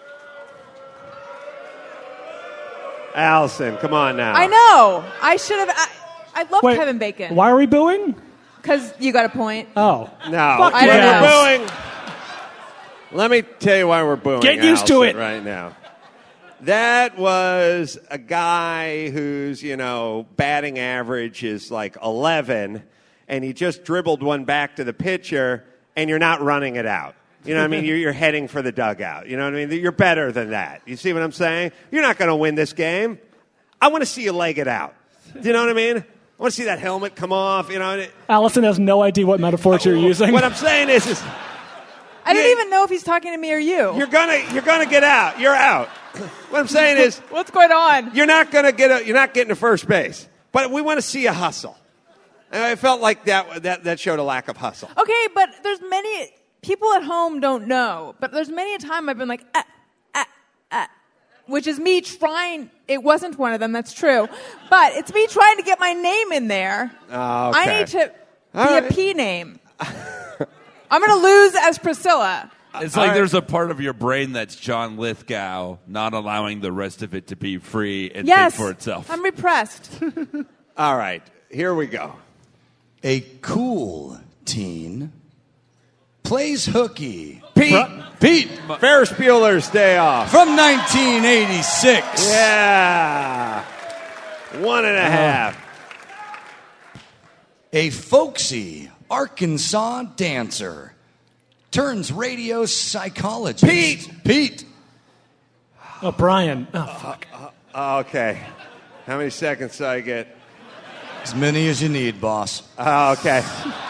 Allison, come on now. I know. I should have. I love Wait, Kevin Bacon. Why are we booing? Because you got a point. Oh. No. Fuck I don't yeah. know. We're booing. Let me tell you why we're booing. Get used to Allison, it. right now. That was a guy whose, batting average is like 11, and he just dribbled one back to the pitcher, and you're not running it out. You know what I mean? You're heading for the dugout. You know what I mean? You're better than that. You see what I'm saying? You're not going to win this game. I want to see you leg it out. Do you know what I mean? I want to see that helmet come off. Allison has no idea what metaphors you're using. What I'm saying is I don't even know if he's talking to me or you. you're gonna get out. You're out. What I'm saying is, What's going on? you're not getting to first base. But we want to see a hustle. And I felt like that showed a lack of hustle. Okay, but there's many people at home don't know. But there's many a time I've been like, which is me trying. It wasn't one of them. That's true. But it's me trying to get my name in there. Oh, okay. I need to be All right. a P name. I'm going to lose as Priscilla. It's like there's a part of your brain that's John Lithgow, not allowing the rest of it to be free and Yes, think for itself. I'm repressed. All right, here we go. A cool teen plays hooky. Pete, Ferris Bueller's Day Off. From 1986. Yeah. 1.5. A folksy Arkansas dancer turns radio psychologist. Pete. Oh, Brian. Oh, fuck. Okay. How many seconds do I get? As many as you need, boss. Okay.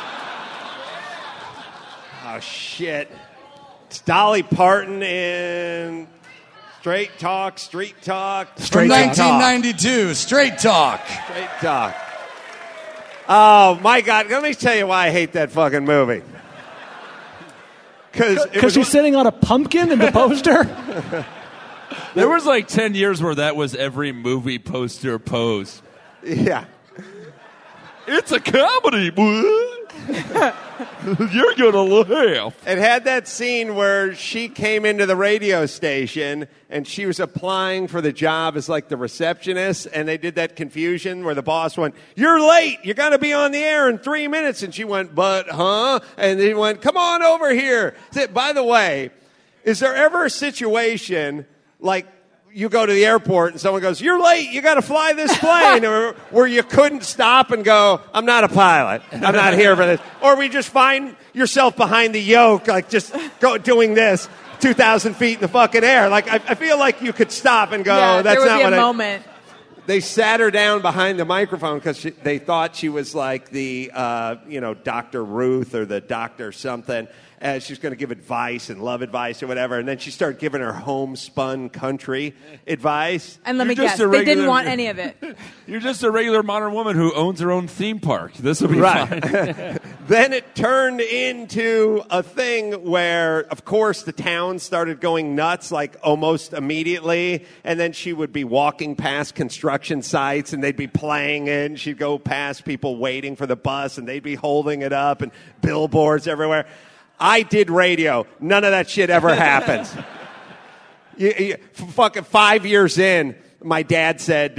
Oh, shit. It's Dolly Parton in Straight Talk, Street Talk. From 1992, Straight Talk. Straight Talk. Oh, my God. Let me tell you why I hate that fucking movie. Because she's sitting on a pumpkin in the poster? There was like 10 years where that was every movie poster pose. Yeah. It's a comedy, boy. You're gonna laugh. It had that scene where she came into the radio station and she was applying for the job as like the receptionist, and they did that confusion where the boss went, "You're late. You got to be on the air in 3 minutes." And she went, "But, huh?" And he went, "Come on over here." By the way, is there ever a situation like you go to the airport and someone goes, "You're late, you got to fly this plane," or where you couldn't stop and go, "I'm not a pilot, I'm not here for this," or we just find yourself behind the yoke, like just doing this 2,000 feet in the fucking air? Like I feel like you could stop and go, Yeah, "That's there would not be what a I." moment. They sat her down behind the microphone because they thought she was like the, Dr. Ruth or the doctor something. She was going to give advice and love advice or whatever. And then she started giving her homespun country advice. And let me guess, they didn't want any of it. You're just a regular modern woman who owns her own theme park. This will be fine. Then it turned into a thing where, of course, the town started going nuts like almost immediately. And then she would be walking past construction sites and they'd be playing it. And she'd go past people waiting for the bus and they'd be holding it up and billboards everywhere. I did radio. None of that shit ever happens. Fucking 5 years in, my dad said,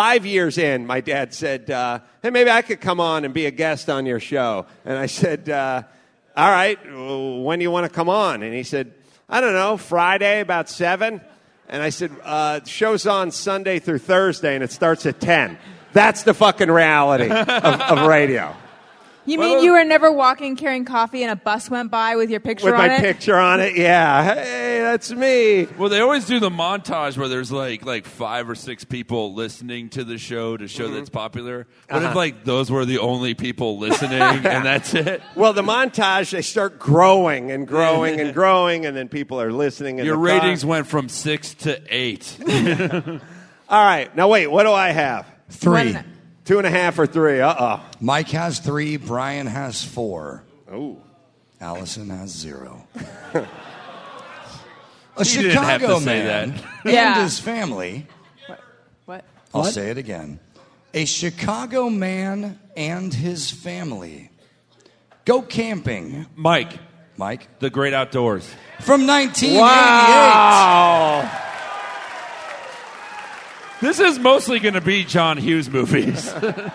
"Hey, maybe I could come on and be a guest on your show." And I said, "All right, when do you want to come on?" And he said, "I don't know, Friday about 7. And I said, "The show's on Sunday through Thursday, and it starts at 10. That's the fucking reality of radio. You mean you were never walking carrying coffee and a bus went by with your picture With on my it? picture on it, yeah. Hey, that's me. Well, they always do the montage where there's like 5 or 6 people listening to the show to show that it's popular. What if like those were the only people listening and that's it? Well, the montage, they start growing and growing and growing, and then people are listening. In Your the car. ratings went from 6 to 8. All right. Now, wait, what do I have? 3. 2.5 or 3. Uh-oh. Mike has 3. Brian has 4. Ooh. Allison has 0. You didn't have to say man that. and his family. What? I'll say it again. A Chicago man and his family go camping. Mike. Mike. The Great Outdoors. From 1988. Wow. This is mostly going to be John Hughes movies.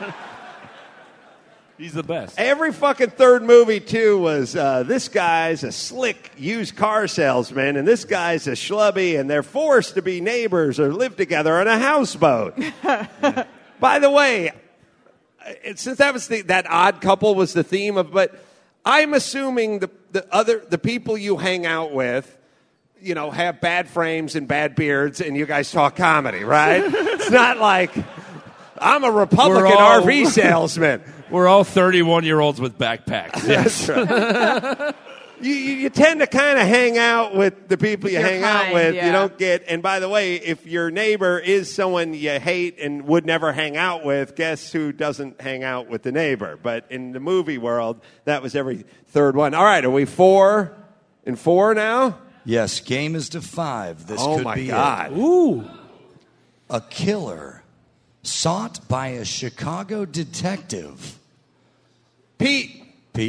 He's the best. Every fucking third movie, too, was this guy's a slick used car salesman, and this guy's a schlubby, and they're forced to be neighbors or live together on a houseboat. By the way, since that was that odd couple was the theme of, but I'm assuming the people you hang out with, you know, have bad frames and bad beards, and you guys talk comedy, right? It's not like I'm a Republican RV salesman. We're all 31-year-olds with backpacks. Yes. You tend to kind of hang out with the people you hang out with. yeah. You don't get. And by the way, if your neighbor is someone you hate and would never hang out with, guess who doesn't hang out with the neighbor? But in the movie world, that was every third one. All right, are we 4 and 4 now? Yes, game is to 5. This Oh could my be God! it. Ooh. A killer sought by a Chicago detective. Pete.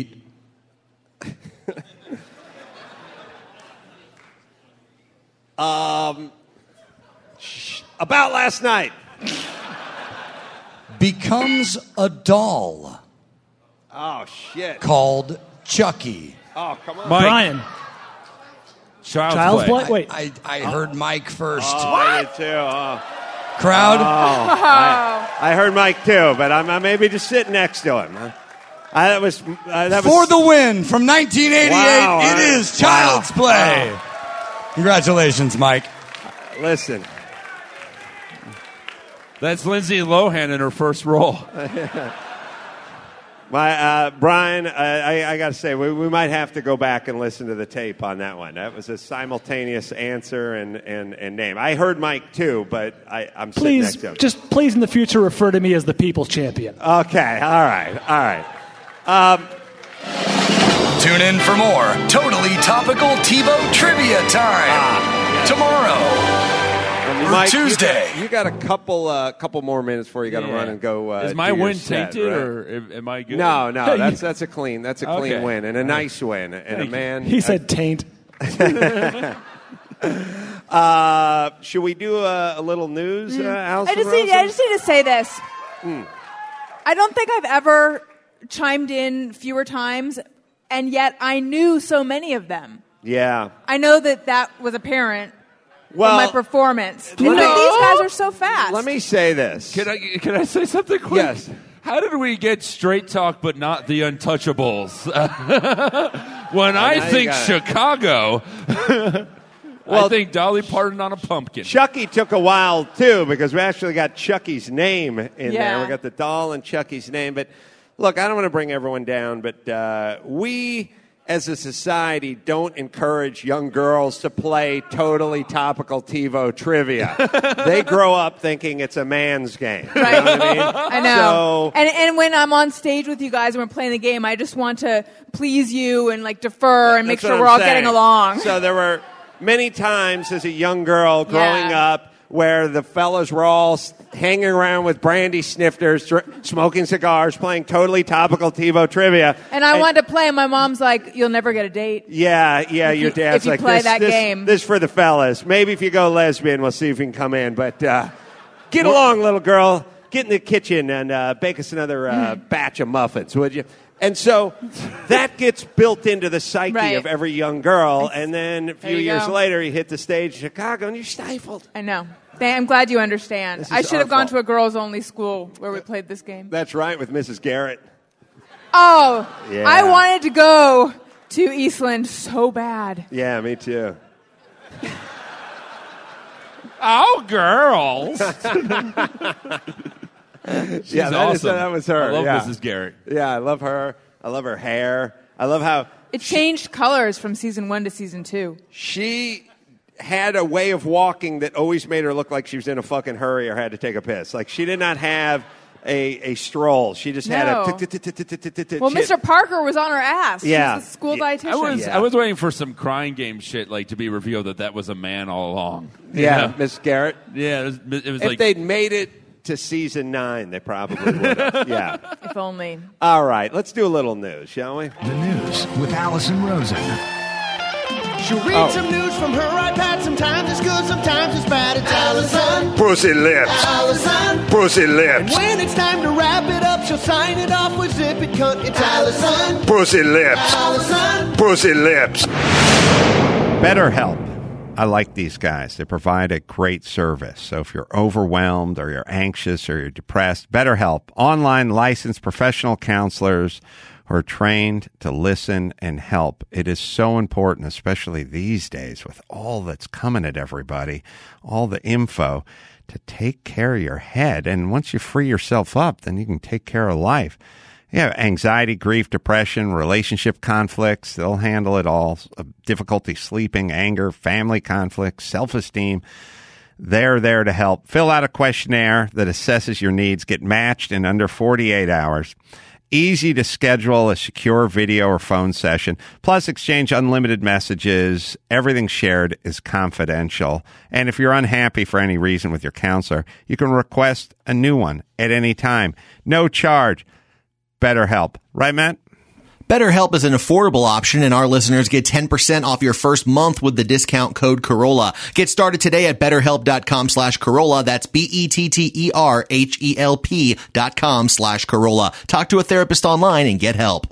About last night. Becomes a doll Oh shit! called Chucky. Oh come on, Mike. Brian. Child's Play. Wait. I heard Mike first. Oh, I did too. Oh. Crowd. I heard Mike too, but I'm maybe just sitting next to him. That was For the win from 1988, Wow, it is Child's Play. Wow. Congratulations, Mike. Listen. That's Lindsay Lohan in her first role. Brian, I got to say, we might have to go back and listen to the tape on that one. That was a simultaneous answer and name. I heard Mike too, but I'm sitting next to him. Please in the future refer to me as the People's Champion. Okay, all right. Tune in for more totally topical TiVo trivia time tomorrow. Mike, Tuesday. You got a couple more minutes before you got to run and go. Is my do your win set, tainted, right? or am I good? No, that's a clean Okay. win and a nice win and a man. He said taint. Should we do a little news, Allison? I just need to say this. I don't think I've ever chimed in fewer times, and yet I knew so many of them. Yeah. I know that was apparent Well, from my performance. let me- These guys are so fast. Let me say this. Can I say something quick? Yes. How did we get straight talk but not the Untouchables? When I now you think got it. Chicago, I think Dolly Parton on a pumpkin. Chucky took a while, too, because we actually got Chucky's name in there. Yeah. We got the doll and Chucky's name. But, look, I don't want to bring everyone down, but we, as a society, don't encourage young girls to play totally topical TiVo trivia. They grow up thinking it's a man's game. You know what I mean? I know. And when I'm on stage with you guys and we're playing the game, I just want to please you and like defer and make That's sure what we're I'm all saying. getting along. So there were many times as a young girl growing up where the fellas were all hanging around with brandy snifters, smoking cigars, playing totally topical TiVo trivia. And I wanted to play, and my mom's like, "You'll never get a date." Yeah, your dad's if you like, play this, that this, game. this for the fellas. Maybe if you go lesbian, we'll see if we can come in. But get along, little girl. Get in the kitchen and bake us another batch of muffins, would you? And so that gets built into the psyche Right. of every young girl. And then a few There you years go. later, you hit the stage in Chicago and you're stifled. I know. I'm glad you understand. This is I should our have gone fault. to a girls-only school where we played this game. That's right, with Mrs. Garrett. Oh, Yeah. I wanted to go to Eastland so bad. Yeah, me too. Oh, girls. Yeah, awesome. that was her. I love yeah. Mrs. Garrett. Yeah, I love her. I love her hair. I love how It changed colors from season 1 to season 2. she had a way of walking that always made her look like she was in a fucking hurry or had to take a piss. Like she did not have a stroll. She just had a No. tick. Well, Mr. Parker was on her ass. Yeah. She was the school dietitian. I was waiting for some crying game shit like to be revealed that was a man all along. Yeah, You know? Miss Garrett. Yeah, it was If like they'd made it to season 9, they probably would have. Yeah. If only. All right, let's do a little news, shall we? The news with Allison Rosen. She'll read some news from her iPad. Sometimes it's good, sometimes it's bad. It's Allison. Pussy lips. Allison. Pussy And lips. when it's time to wrap it up, she'll sign it off with zip it cunt. It's Allison. Pussy lips. Allison. Pussy lips. BetterHelp. I like these guys. They provide a great service. So if you're overwhelmed or you're anxious or you're depressed, BetterHelp. Online licensed professional counselors who are trained to listen and help. It is so important, especially these days with all that's coming at everybody, all the info, to take care of your head. And once you free yourself up, then you can take care of life. Yeah, anxiety, grief, depression, relationship conflicts, they'll handle it all. Difficulty sleeping, anger, family conflicts, self-esteem. They're there to help. Fill out a questionnaire that assesses your needs. Get matched in under 48 hours. Easy to schedule a secure video or phone session. Plus, exchange unlimited messages. Everything shared is confidential. And if you're unhappy for any reason with your counselor, you can request a new one at any time. No charge. BetterHelp. Right, Matt? BetterHelp is an affordable option, and our listeners get 10% off your first month with the discount code Corolla. Get started today at BetterHelp.com/Corolla. That's BetterHelp.com/Corolla. Talk to a therapist online and get help.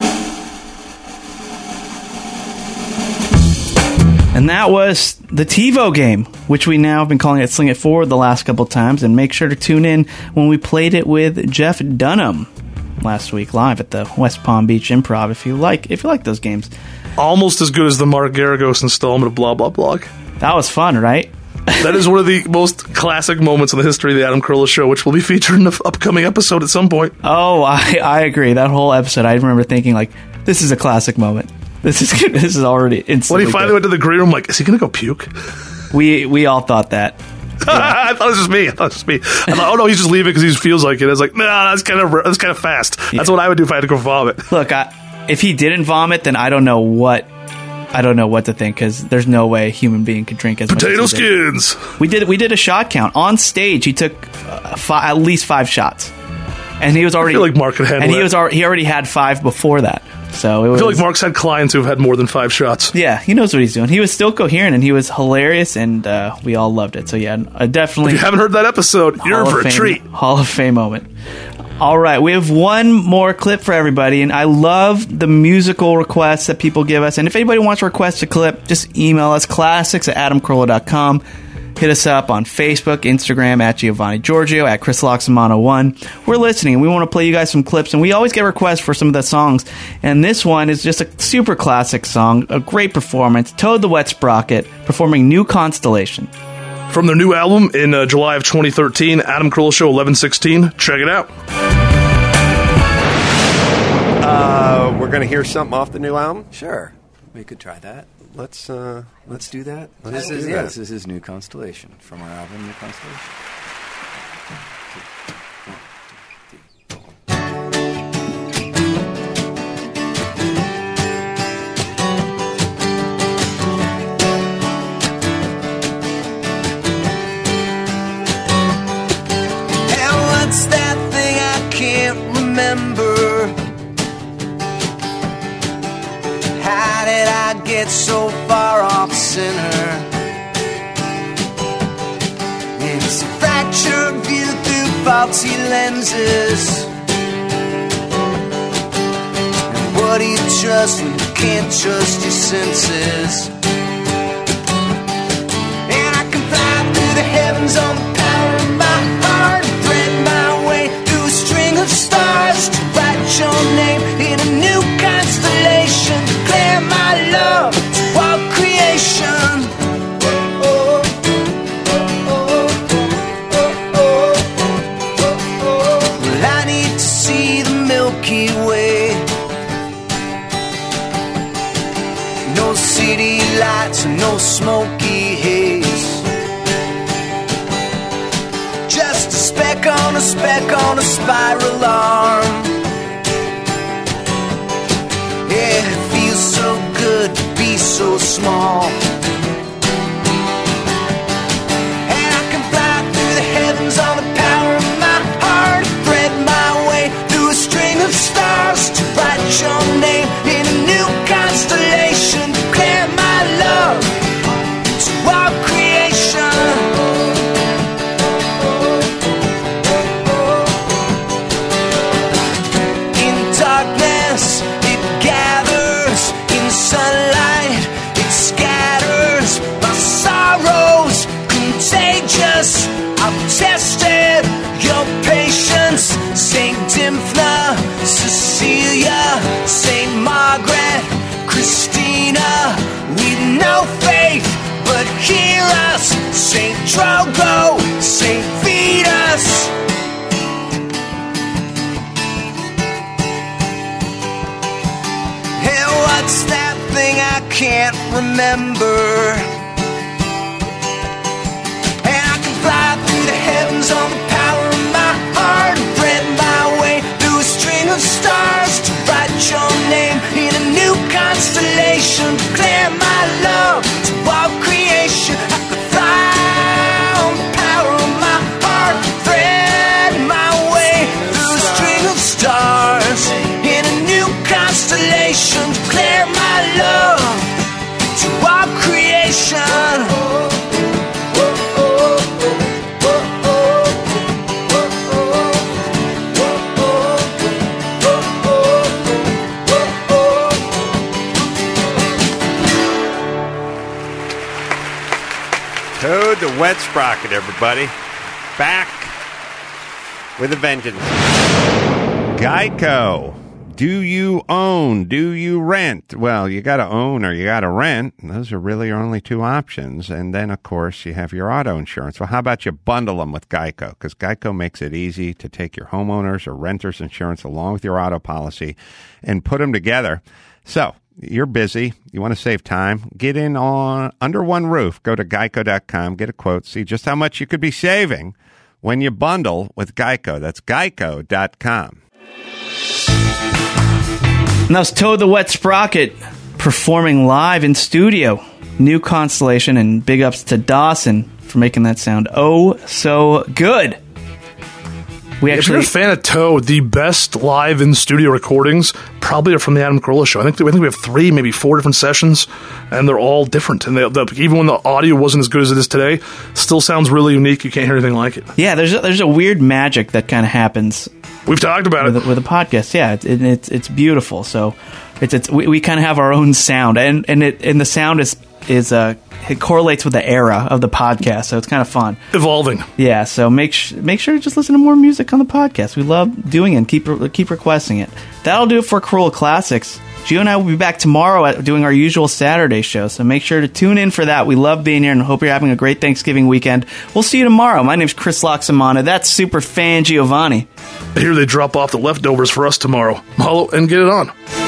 And that was the TiVo game, which we now have been calling it Sling It Forward the last couple times. And make sure to tune in when we played it with Jeff Dunham last week live at the West Palm Beach Improv. If you like those games, Almost as good as the Mark Garagos installment of Blah Blah Blog. that was fun, right? That is one of the most classic moments in the history of the Adam Carolla Show, which will be featured in an upcoming episode at some point. Oh, I agree. That whole episode, I remember thinking like, this is a classic moment. This is already instantly When he finally good. went to the green room, like, is he going to go puke? We all thought that. I thought it was just me. I thought, oh no, he's just leaving because he feels like it. I was like, nah, that's kind of fast. That's what I would do if I had to go vomit. Look, if he didn't vomit, then I don't know what I don't know what to think because there's no way a human being could drink as Potato much as he did. skins. We did a shot count on stage. He took at least 5 shots, and he was already. I feel like Mark could handle and he it. was he already had 5 before that. So it was, I feel like Mark's had clients who've had more than 5 shots. Yeah, he knows what he's doing. He was still coherent, and he was hilarious, and we all loved it. So yeah, definitely. If you haven't heard that episode, you're in for a treat. Hall of Fame moment. All right, we have one more clip for everybody, and I love the musical requests that people give us. And if anybody wants to request a clip, just email us, classics@adamcarolla.com. Hit us up on Facebook, Instagram, at Giovanni Giorgio, at Chris Loxamano1. We're listening, and we want to play you guys some clips, and we always get requests for some of the songs. And this one is just a super classic song, a great performance. Toad the Wet Sprocket performing New Constellation. From their new album in July of 2013, Adam Carolla Show 1116. Check it out. We're going to hear something off the new album? Sure. We could try that. Let's do that. This is New Constellation from our album New Constellation. And what's that thing I can't remember? How did I get so far off center? It's a fractured view through faulty lenses. And what do you trust when you can't trust your senses? And I can fly through the heavens on the power of my heart, thread my way through a string of stars to write your name in a new constellation. Declare my love to all creation. Well, I need to see the Milky Way. No city lights, no smoky haze. Just a speck on a spiral arm. Yeah, it feels so good to be so small. And I can fly through the heavens on the power of my heart, thread my way through a string of stars to write your name in a new constellation. Declare my love to all creation. In darkness it gathers, in sunlight it scatters. My sorrow's contagious. I've tested your patience. Saint Dymphna, Cecilia, Saint Margaret, Christina. We've no faith, but hear us. Saint Drogo, Saint Vetus. Hey, what's that thing I can't remember? And I can fly through the heavens on the power of my heart, thread my way through a string of stars to write your name in a new constellation. Declare my love to all creation. I could fly on the power of my heart, thread my way through a string of stars in a new constellation. Declare my love to all creation. Toad the Wet Sprocket, everybody. Back with a vengeance. Geico. Do you own? Do you rent? Well, you got to own or you got to rent. Those are really your only two options. And then, of course, you have your auto insurance. Well, how about you bundle them with Geico? Because Geico makes it easy to take your homeowners or renters insurance along with your auto policy and put them together. So you're busy. You want to save time. Get in on under one roof. Go to geico.com, get a quote, see just how much you could be saving when you bundle with Geico. That's geico.com. And that was Toad the Wet Sprocket performing live in studio. New Constellation, and big ups to Dawson for making that sound so good. If you're a fan of Toe, the best live in studio recordings probably are from the Adam Carolla Show. I think we have 3, maybe 4 different sessions, and they're all different. And even when the audio wasn't as good as it is today, still sounds really unique. You can't hear anything like it. Yeah, there's a weird magic that kind of happens. We've talked about it with a podcast. Yeah, it's beautiful. So we kind of have our own sound, and the sound is it correlates with the era of the podcast, so it's kind of fun. Evolving. Yeah, so make sure to just listen to more music on the podcast. We love doing it and keep requesting it. That'll do it for Carolla Classics. Gio and I will be back tomorrow doing our usual Saturday show, so make sure to tune in for that. We love being here and hope you're having a great Thanksgiving weekend. We'll see you tomorrow. My name's Chris Loxamana. That's Superfan Giovanni. I hear they drop off the leftovers for us tomorrow. Mahalo and get it on.